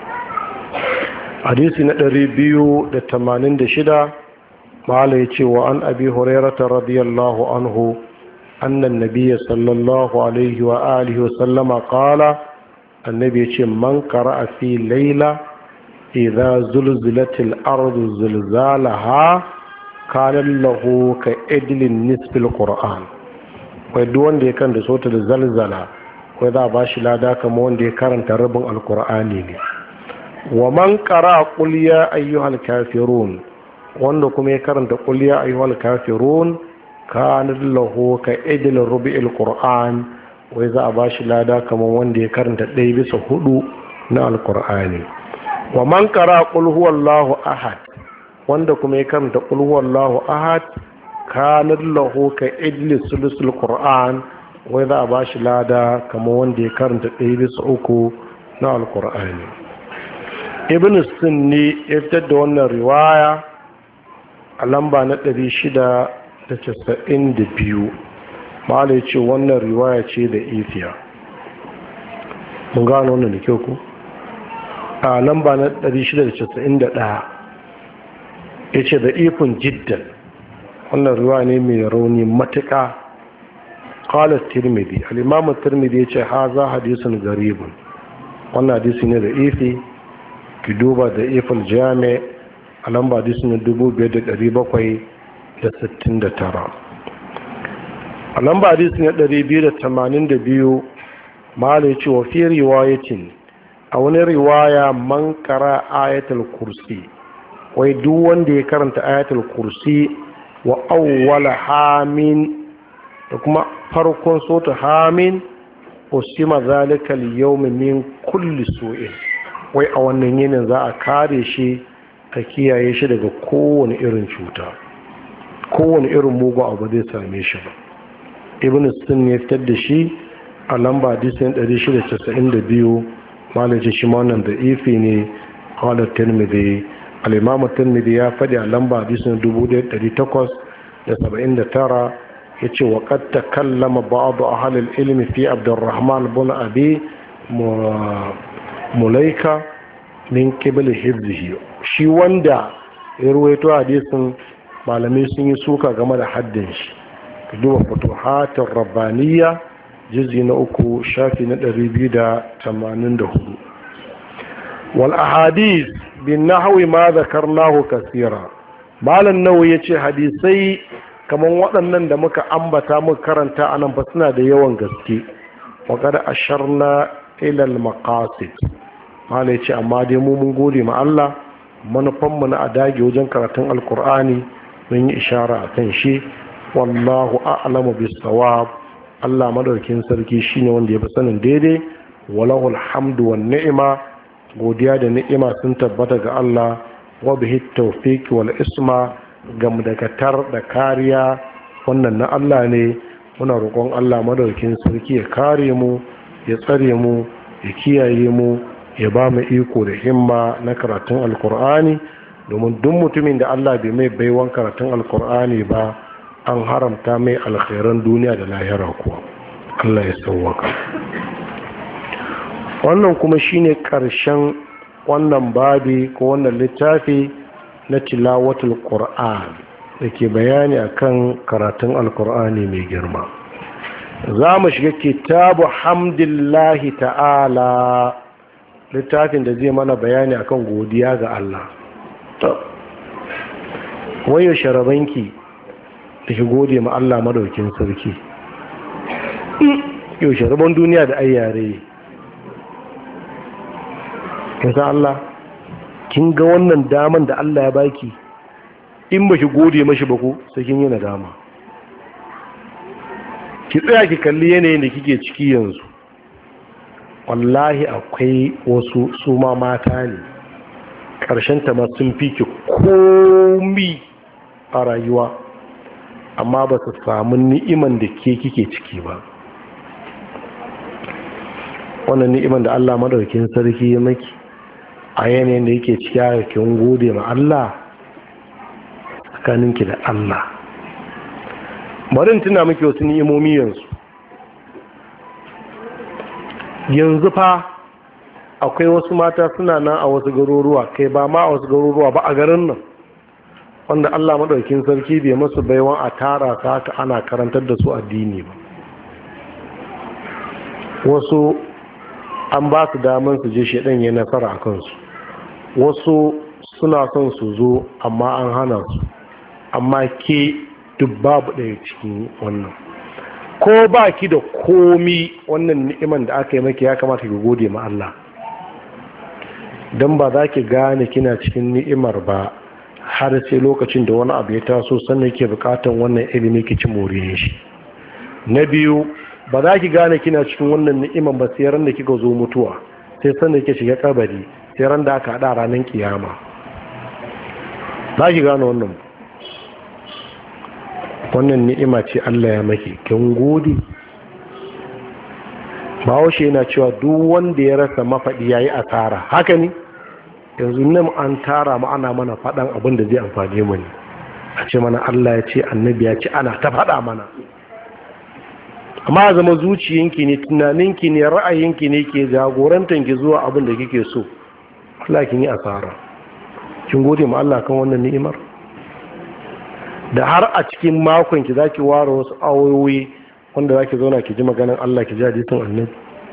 hadisi na ɗari biyu da tamanin da shida ma'ala ya ce wa an abi hurairata radiyallahu anhu annan nabiya sallallahu alaihi wa alihi wa sallama kala, annabi ya ce man qara'a fi laila idza zulzilatil ardu zilzalaha kana lahu ka idlin nisfil qur'an. wai duk wanda ya kan da sota da zalzala wai za a ba shi lada kama wanda ya karanta rabin alkur'ani ne. wa man qara qul ya ayyuhal kafirun, wanda kuma ya karanta qul ya ayyuhal kafirun kana lahu ka idil rubi'il qur'an, wai za a ba shi lada kama wanda ya karanta ɗaya bisa hudu na alkur'ani. wa man qara qul huwallahu ahad, wanda kuma ya karanta qul huwallahu ahad kanar lahu ka idlis sulusul qur'an, wai za a ba shi lada kamar wanda ya karanta ɗaya bisa uku na alkur'ani. ibn sunni ya fitar da wannan riwaya a lamba na ɗari shida da casa'in da biyu. ma'ala ya ce wannan riwaya ce da ifiya. mun gano wannan da kyau ku a lamba na ɗari shida da casa'in da ɗaya ya ce da ifin jiddan, wannan ruwa ne mai rauni matuƙa. qala tirmidhi, al-imam tirmidhi yace haza hadisun garibun, wannan hadisi ne da ifi. ki duba da ifal jami' a lamba hadisi ne dubu biyar da ɗari bakwai da sittin da tara. a lamba hadisi ne ɗari biyu da tamanin da biyu mala yace wa fi riwayatin, a wani riwaya man qara ayatul kursi, wai duk wanda ya karanta ayatul kursi wa awwala hamin da kuma farkon sota hamin usima zalika al-yawm min kulli su'in, wai a wannan yinin za a kare shi a kiyaye shi daga kowane irin cuta, kowane irin mugu abu zai same shi ba. Ibn Sunni ya fitar da shi a lamba hadisin ɗari shida casa'in da biyu, malaci shi ma wannan da ifi ne. Qala Tirmidhi, al-Imam Tirmidhi ya faɗi a lamba hadisin dubu ɗaya ɗari takwas da saba'in da tara, yace wa qad takallama ba'd ahli al-ilm fi Abdurrahman ibn Abi Mulaika min qibl hifzihi. Shi wanda ya ruwaito hadisin malamai sun yi suka game da haddin shi. Duba Futuhatur Rabbaniyya juz'i na uku shafi na ɗari biyu da tamanin da hudu. Wal ahadith bin nahwi ma zakarnahu kaseera. Malam Nawawi yace hadisai kaman waɗannan da muka ambata muka karanta anan fa suna da yawan gaske. Wa qad asharna ila al maqasid. Malam yace amma dai mu mun gode ma Allah, manufan mu na adage wajen karatun alqur'ani mun yi ishara akan shi. Wallahu a'lamu bis sawab. Allah madaukin sarki shine wanda ya fi sanin daidai. Walahul hamdu wan ni'ma. Godiya da ni'ima sun tabbata ga Allah. Wa bihi tawfiq wal isma. Gamdakatar da kariya wannan na Allah ne. Muna roƙon Allah madaukin sarki ya kare mu, ya tsare mu, ya kiyaye mu, ya ba mu iko da himma na karatun alkur'ani, domin duk mutumin da Allah bai mai baiwan karatun alkur'ani ba an haramta mai alkhairan duniya da lahira kuwa. Allah ya sauwaka. Wannan kuma shine ƙarshen wannan babi ko wannan littafi na tilawatul qur'an da ke bayani akan karatun alkur'ani mai girma. Za mu shiga kitabu hamdillahi ta'ala, littafin da zai mana bayani akan godiya ga Allah. Wayo sharabanki da shi gode ma Allah madaukin sarki. Yau sharaban duniya da ayyare. Kin san Allah? Kin ga wannan daman da Allah ya baki? In ba ki gode mashi ba ko sai kin yi nadama. Ki tsaya ki kalli yanayin da kike ciki yanzu. Wallahi akwai wasu su ma mata ne. Ƙarshen ta ma sun fi ki komi a rayuwa. Amma ba su samu ni'iman da ke kike ciki ba. Wannan ni'iman da Allah madaukakin sarki ya maki a yanayin da yake ciki a kin gode ma Allah tsakaninki da Allah. Bari in tuna miki wasu ni'imomi yanzu. Yanzu fa akwai wasu mata suna nan a wasu garuruwa, kai ba ma a wasu garuruwa ba a garin nan, wanda Allah maɗaukin sarki bai masu baiwan a tara ta haka ana karantar da su addini ba. Wasu an ba su daman su je shedan ya nasara a kansu, wasu suna son su zo amma an hana su, amma ke duk babu ɗaya cikin wannan. Ko ba ki da komi, wannan ni'iman da aka yi maki ya kamata ki gode ma Allah, don ba za ki gane kina cikin ni'imar ba har sai lokacin da wani abu ya taso sannan ke bukatan wannan ilimi ki ci moriyar shi. Na biyu, ba za ki gane kina cikin wannan ni'iman ba sai ran da kika zo mutuwa, sai sannan ke shiga kabari, sai ran da aka hada ranar kiyama za ki gane wannan. Wannan ni'ima ce Allah ya maki, kin gode. Bahaushe yana cewa duk wanda ya rasa mafaɗi yayi asara, haka ne? Yanzu nan an tara mu ana mana faɗan abin da zai amfane mu ne, a ce mana Allah ya ce, annabi ya ce, ana ta faɗa mana. Amma zama zuciyanki ne, tunaninki ne, ra'ayinki ne ke jagorantanki zuwa abin da kike so, Allah kin yi asara. Kin gode ma Allah kan wannan ni'imar? Da har a cikin makon ki zaki ware wasu awoyi wanda zaki zauna ki ji maganar Allah, ki ji hadisin annabi.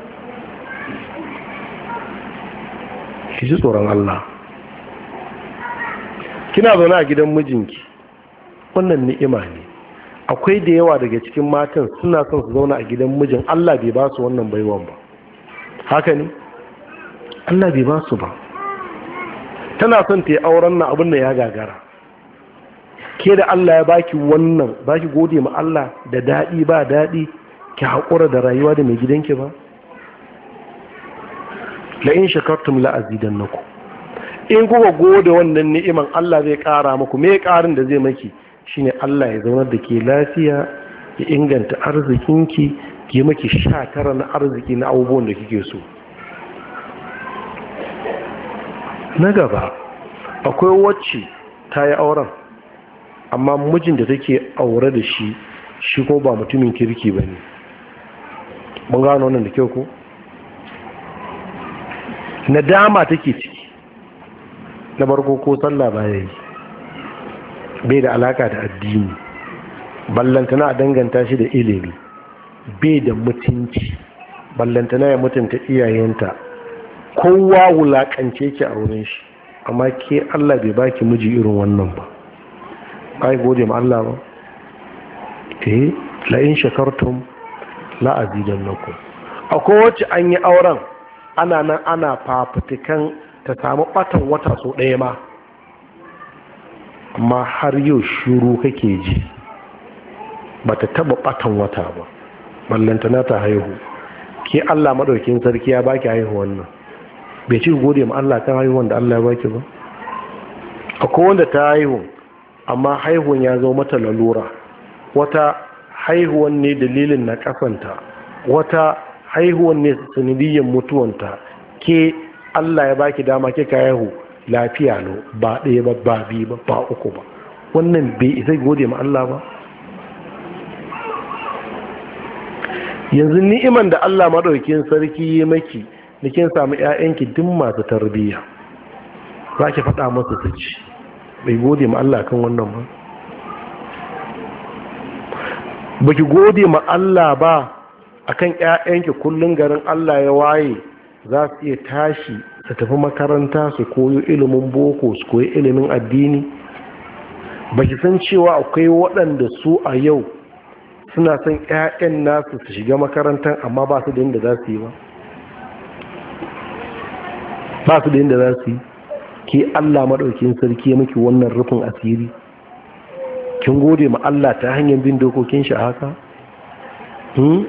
Ki ji tsoron Allah. Kina zaune a gidan mijinki, wannan ni'ima ne. Akwai da yawa daga cikin matan suna son su zauna a gidan mijin, Allah bai ba su wannan baiwan ba. Haka ne? Allah bai ba su ba. tana son ta yi auren nan abin da ya gagara. Ke da Allah ya baki wannan, baki gode ma Allah da daɗi ba daɗi ki haƙura da rayuwa da mai gidanki ba. La in shakartum la azidannakum, in kuka gode wannan ni'iman Allah zai ƙara muku. Me ƙarin da zai maki shine Allah ya zaunar da ke lafiya, ya inganta arzikinki, ki maki sha tara na arziki na abubuwan da kike so. Na gaba akwai wacce ta yi auren amma mijin da take aure da shi shi ko ba mutumin kirki ba ne. Mun gano wannan da kyau ko? Nadama take ciki. Na farko ko sallah ba ya yi, bai da alaka da addini, ballantana a danganta shi da ilimi, bai da mutunci, ballantana ya mutunta iyayenta, kowa wulakance ki a wurin shi. Amma ke Allah bai baki miji irin wannan ba. Ai gode ma Allah ba. Eh, la in shakartum la azidannakum. Akwai wacce an yi auren ana nan ana fafutukan ta samu batan wata so ɗaya ma, amma har yau shuru kake ji ba ta taba batan wata ba, ballantana ta haihu. Ke Allah madaukin sarki ya baki haihu wannan, bai ci gode ma Allah kan haihuwan da Allah ya baki ba. Akwai wanda ta haihu amma haihuwan ya zo mata lalura, wata haihuwan ne dalilin na kasanta, wata haihuwan ne sanadiyyar mutuwanta. Ke Allah ya baki dama kika haihu lafiya lo, ba ɗaya ba, ba biyu ba, ba uku ba. Wannan bai isa gode ma Allah ba. Yanzu ni'iman da Allah madaukakin sarki ya maki da kin samu ƴaƴanki duk masu tarbiyya, za ki faɗa masa su ci. Bai gode ma Allah kan wannan ba. Ba ki gode ma Allah ba akan ƴaƴanki kullun garin Allah ya waye za su iya tashi su tafi makaranta su koyo ilimin boko, su koyi ilimin addini. Ba ki san cewa akwai waɗanda su a yau suna son ƴaƴan nasu su shiga makarantar amma ba su da inda za su yi ba. Ba su da inda za su yi. Ke Allah maɗaukin sarki ya miki wannan rufin asiri, kin gode ma Allah ta hanyar bin dokokin shi haka? Hmm?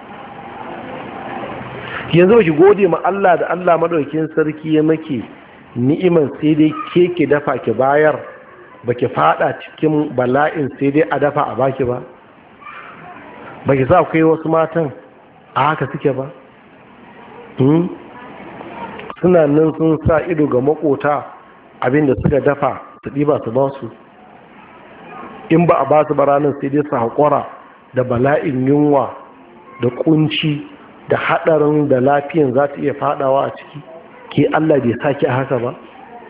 Yanzu ba ki gode ma Allah da Allah maɗaukin sarki ya maki ni'iman sai dai ke ke dafa ki bayar, ba ki fada cikin bala'in sai dai a dafa a baki ba? Ba ki sa akwai wasu matan a haka suke ba? Hmm? Suna nan sun sa ido ga makota abinda suka dafa su ɗiba su ba su. In ba a ba su ba ranar sai dai su haƙura da bala'in yunwa da kunci da haɗarin da lafiyan za ta iya faɗawa a ciki. Ke Allah bai saki a haka ba?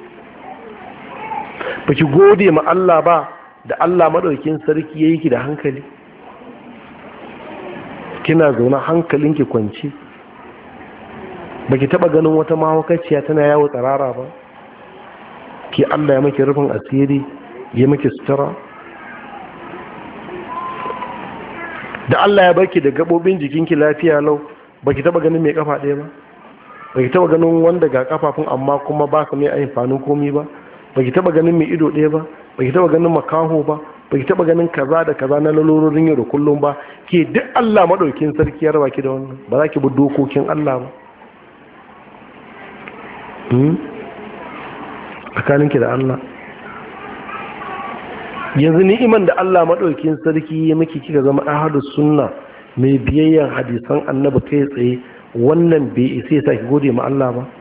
Ba ki gode ma Allah ba da Allah maɗaukin sarki ya yi ki da hankali? Kina zaune hankalinki kwanci, ba ki taɓa ganin wata mahaukaciya tana yawo tsarara ba? Ke Allah ya maki rufin asiri, ya maki sutura? Da Allah ya baki da gabobin jikinki lafiya lau, ba ki taɓa ganin mai kafa ɗaya ba? Ba ki taɓa ganin wanda ga kafafun amma kuma ba su mai amfanin komi ba? Ba ki taɓa ganin mai ido ɗaya ba? Ba ki taɓa ganin makaho ba? Ba ki taɓa ganin kaza da kaza na lalurorin yau da kullum ba? Ke duk Allah maɗaukin sarki ya raba ki da wannan, ba za ki bi dokokin Allah ba. Tsakaninki da Allah. Yanzu ni'iman da Allah maɗaukin sarki ya miki kika zama ahadus sunna mai biyayyan hadisan annabi kai tsaye, wannan bai isa ya saki gode ma Allah ba?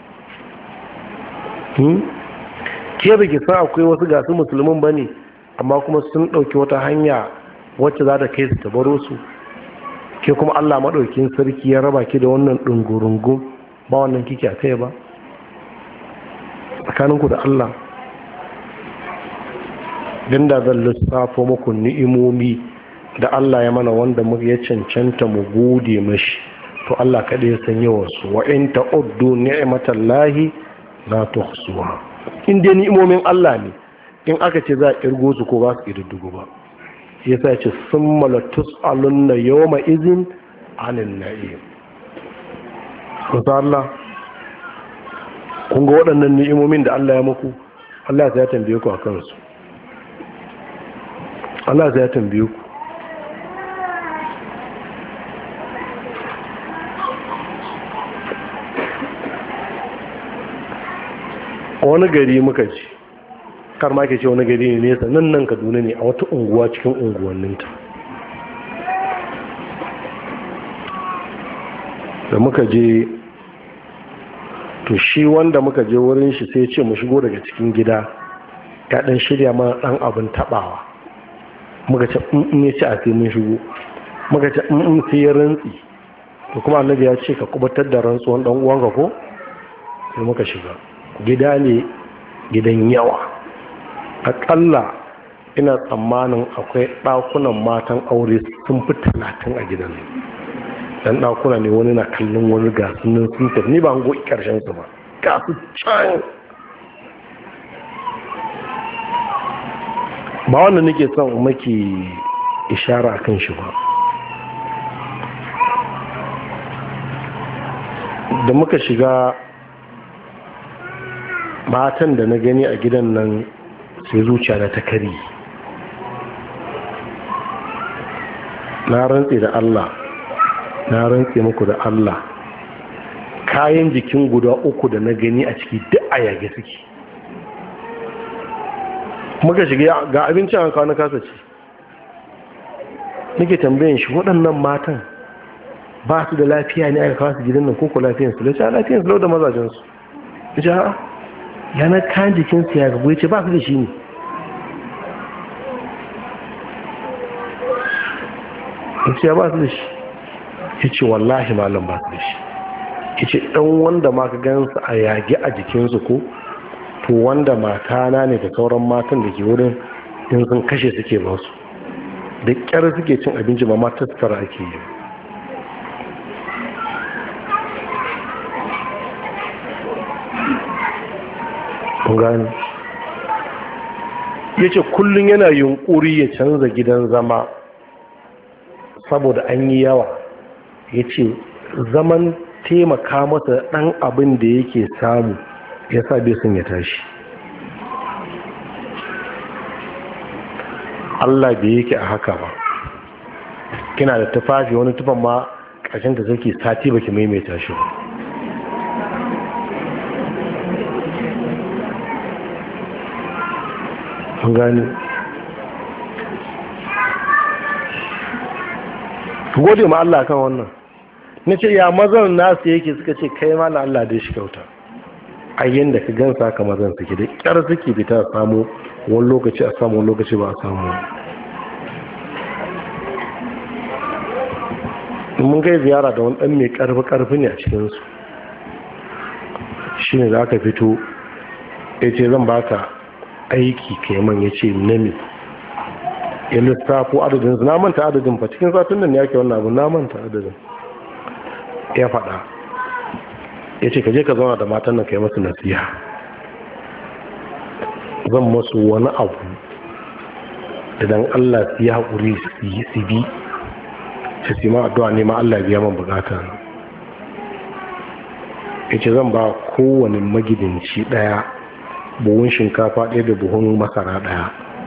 Ke ba ki san akwai wasu gasu musulmin ba ne amma kuma sun ɗauki wata hanya wacce za ta kai su ta baro su? Ke kuma Allah maɗaukin sarki ya raba ki da wannan ɗungurungun, ba wannan kike a kai ba? Tsakaninku da Allah. Din da zan lissafo muku ni'imomi da Allah ya mana wanda mu ya cancanta mu gode mashi, to Allah kaɗai ya san yawansu. Wa in ta'uddu ni'matallahi la tuhsuha. In dai ni'imomin Allah ne, in aka ce za a kirgo su ko ba su kididdigo ba. Yasa ce summa la tus'alunna yawma idhin 'anil na'im. Ko Allah kun ga waɗannan ni'imomin da Allah ya muku, Allah ya tambaye ku a kansu. Allah ya tambaye ku. wani gari muka ci, kar ma ke ce wani gari ne nesa, nan nan Kaduna ne, a wata unguwa cikin unguwanninta. Da muka je, to shi wanda muka je wurin shi sai ce mu shigo daga cikin gida, ya dan shirya mana dan abin tabawa. Muka ce in ya ce a sai mun shigo, muka ce in sai ya rantsi, to kuma annabi ya ce ka kubatar da rantsuwan dan uwanka ko, sai muka shiga. Gida ne gidan yawa, akalla ina tsammanin akwai ɗakunan matan aure sun fi talatin a gidan. Dan ɗakuna ne wani na kallon wani gasunan sun tafi, ni ba hango ƙarshen su ba, gasu can. Ba wanda nake son maki ishara kan shi ba. Da muka shiga, matan da na gani a gidan nan sai zuciya na ta kari. Na rantse da Allah, na rantse muku da Allah, kayan jikin guda uku da na gani a ciki duk a yage suke. Muka shiga ga abincin an kawo na kasa ce. Nake tambayin shi, waɗannan matan ba su da lafiya ne aka kawo su gidan nan, koko lafiyansu? Lafiya lafiyansu lau da mazajensu. Ja, yanar kayan jikinsu ya gabo, ya ce ba su da shi ne. Ya ce ba su da shi. Ya ce wallahi malam ba su da shi. Ya ce ɗan wanda ma ka gansu a yage a jikinsu ko, to wanda matana ne da sauran matan da ke wurin in sun kashe suke ba su. Da ƙyar suke cin abinci, ba ma tattara ake yi. gani ya ce kullum yana yunkuri ya canza gidan zama saboda an yi yawa. Ya ce zaman taimaka masa ɗan abin da yake samu ya sa bai sun ya tashi. Allah bai yake a haka ba, kina da tufafi, wani tufan ma ƙarshen ta zaki sati baki maimaita shi ba. an gani gode ma Allah kan wannan. Na ce ya mazan nasu yake, suka ce kai ma na Allah dai shi kyauta. ayyan da ka gansa haka mazan suke, da kyar suke fita a samu, wani lokaci a samu, wani lokaci ba a samu. mun kai ziyara da wani ɗan mai ƙarfi-ƙarfi ne a cikinsu, shi ne da aka fito ya ce zan baka aiki kaiman. Ya ce nami, ya lissafo adadin, na manta adadin fa, cikin satin nan ya ke wannan abu, na manta adadin. Ya faɗa, ya ce ka je ka zauna da matan nan ka yi masu nasiha, zan masu wani abu idan Allah su yi haƙuri su yi su bi su si ma addu'a ne ma Allah biya man bukata. Ya ce zan ba kowane magidanci ɗaya buhun shinkafa ɗaya da buhun masara ɗaya,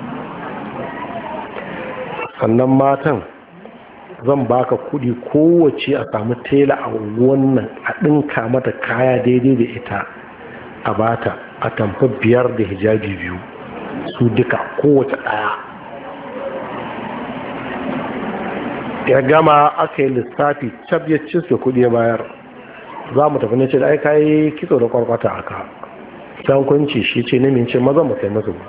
sannan matan zan baka kudi kowace a samu tela a wannan a ɗinka mata kaya daidai da ita, a bata a tamfa biyar da hijabi biyu, su duka kowace ɗaya. Ya gama aka yi lissafi, cab ya ciske kudi ya bayar. Za mu tafi, ne ce da ai kayi kitso da kwarkwata aka can kunci, shi ce na mince maza mu kai masu ba.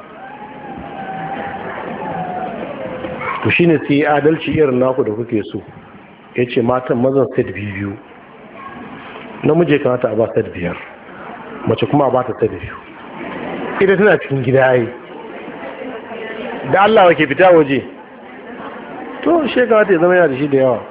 to shi ne sai adalci irin naku da kuke so. Ya ce matan mazan set biyu, namiji kamata a ba set biyar, mace kuma a ba ta set biyu. Ita tana cikin gida yi da Allah wake fita waje, to shi kamata ya zama yana da shi da yawa.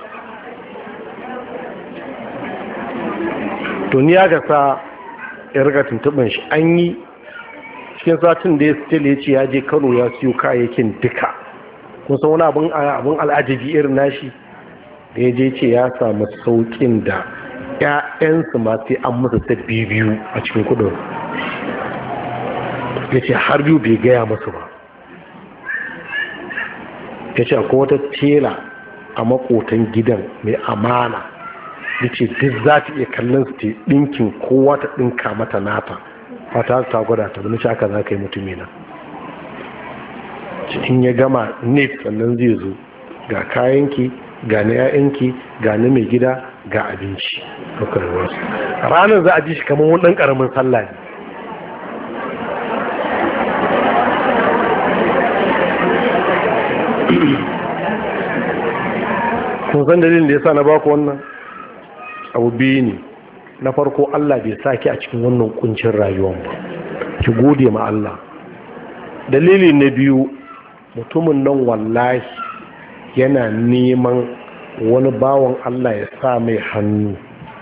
to ni ya gasa ya riga tuntuɓin shi, an yi cikin satin da ya still ya ce ya je Kano ya siyo kayayyakin duka. kun san wani abin al'ajabi irin nashi, da ya je ce ya samu saukin da ƴaƴansu ma sai an musu set biyu a cikin kudin. ya ce har biyu bai gaya masu ba. Ya ce akwai wata tela a makotan gidan mai amana, ya ce duk za ta iya kallon su ta ɗinkin kowa ta ɗinka mata nata fata ta gwada ta wani haka za ka yi mutumi na. In ya gama ne sannan zai zo ga kayanki ga na 'ya'yanki ga na mai gida ga abinci. Ranar za a ji shi kamar wani ɗan ƙaramin sallah ne. kun san dalilin da ya sa na baku wannan abu biyu ne. Na farko, Allah bai sa ki a cikin wannan kuncin rayuwar ba, ki gode ma Allah. Dalili na biyu, mutumin nan wallahi yana neman wani bawan Allah ya sa mai hannu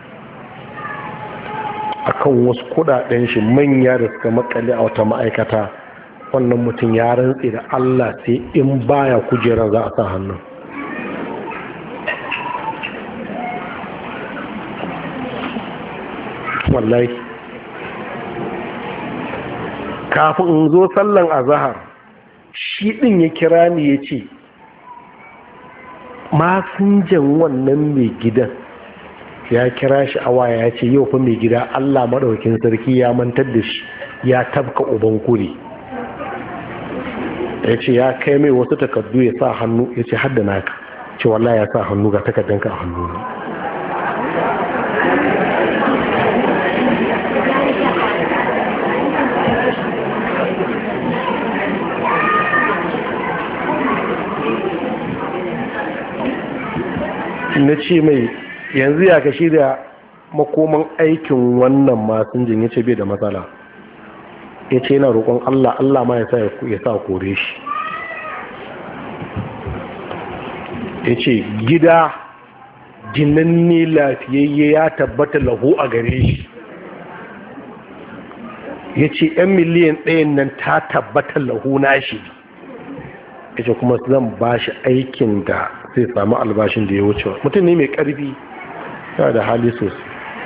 akan wasu kudaden shi manya da suka makale a wata ma'aikata. Wannan mutum ya rantse da Allah sai in baya kujerar za a sa hannu. Wallahi kafin in zo sallan azahar shi din ya kira ni ya ce masinjan wannan mai gidan ya kira shi a waya ya ce yau fa mai gida Allah maɗaukin sarki ya mantar da shi ya tabka uban kure. Ya ce ya kai mai wasu takardu ya sa hannu, ya ce hadda naka, ce wallahi ya sa hannu ga takardanka a hannu ne. Na ce mai yanzu ya kashi da makoman aikin wannan masinjin, ya ce bai da matsala. Ya ce yana roƙon Allah Allah ma ya sa ya sa kore shi. Ya ce gida ginanne lafiyayye ya tabbata lahu a gare shi. Ya ce yan miliyan ɗayan nan ta tabbata lahu na shi. Ya ce kuma zan ba shi aikin da zai samu albashin da ya wuce. Mutum ne mai ƙarfi, yana da hali sosai.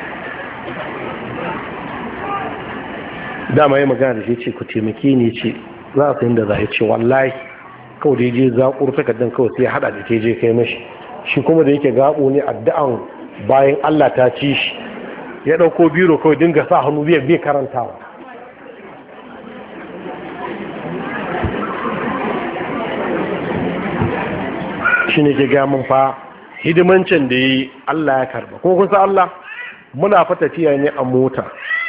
Dama yi magana da shi ce ku taimake ni, ce za a sayin da za a ce wallahi kawai da ya je zaƙur takardun kawai sai ya haɗa da ke je kai mashi. Shi kuma da yake gaɓo ne addu'an bayan Allah ta ci shi, ya ɗauko biro kawai dinga sa hannu biyar bai karantawa. Shi ne ke gamin fa hidimancin da ya yi Allah ya karba. Kuma kun san Allah muna fa tafiya ne a mota,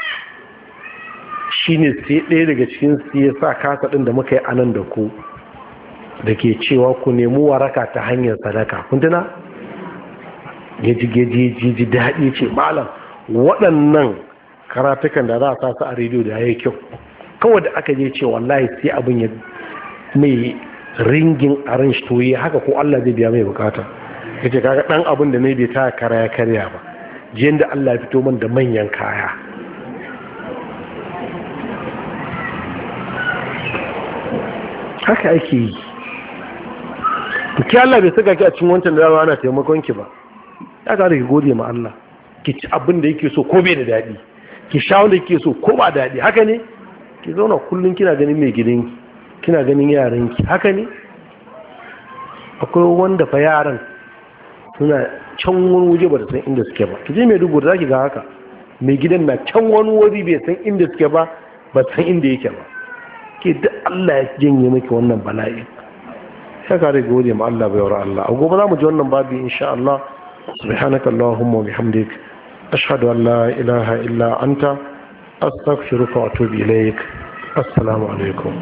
shi ne sai ɗaya daga cikin su ya sa kasa ɗin da muka yi anan da ku da ke cewa ku nemi waraka ta hanyar sadaka. Kun tuna? Ya ji gaji ji ji daɗi ce malam waɗannan karatukan da za a sa su a rediyo da ya yi kyau. Kawai da aka je ce wallahi sai abin ya mai ringin a ran shi to yi haka ko Allah zai biya mai bukata. Ya ce kaga ɗan abin da na bai ta kara ya karya ba, jiyan da Allah ya fito man da manyan kaya. Haka ake yi. Ki Allah bai saka ki a cikin wancan da zama ana taimakon ki ba, ya kada ki gode ma Allah, ki ci abin da yake so ko bai da daɗi, ki sha wanda yake so ko ba daɗi. Haka ne? Ki zauna kullum kina ganin mai gidanki, kina ganin yaranki. Haka ne? Akwai wanda fa yaran suna can wani waje ba da san inda suke ba. Ki je mai dubu da zaki ga haka, mai gidan na can wani wuri bai san inda suke ba, ba san inda yake ba. Ke da Allah ya janye miki wannan bala'i, sai ka rage gode ma Allah bai wara Allah. A gobe za mu ji wannan babi insha Allah. Subhanaka Allahumma wa bihamdik, ashhadu an la ilaha illa anta, astaghfiruka wa atubu ilaik. Assalamu alaikum.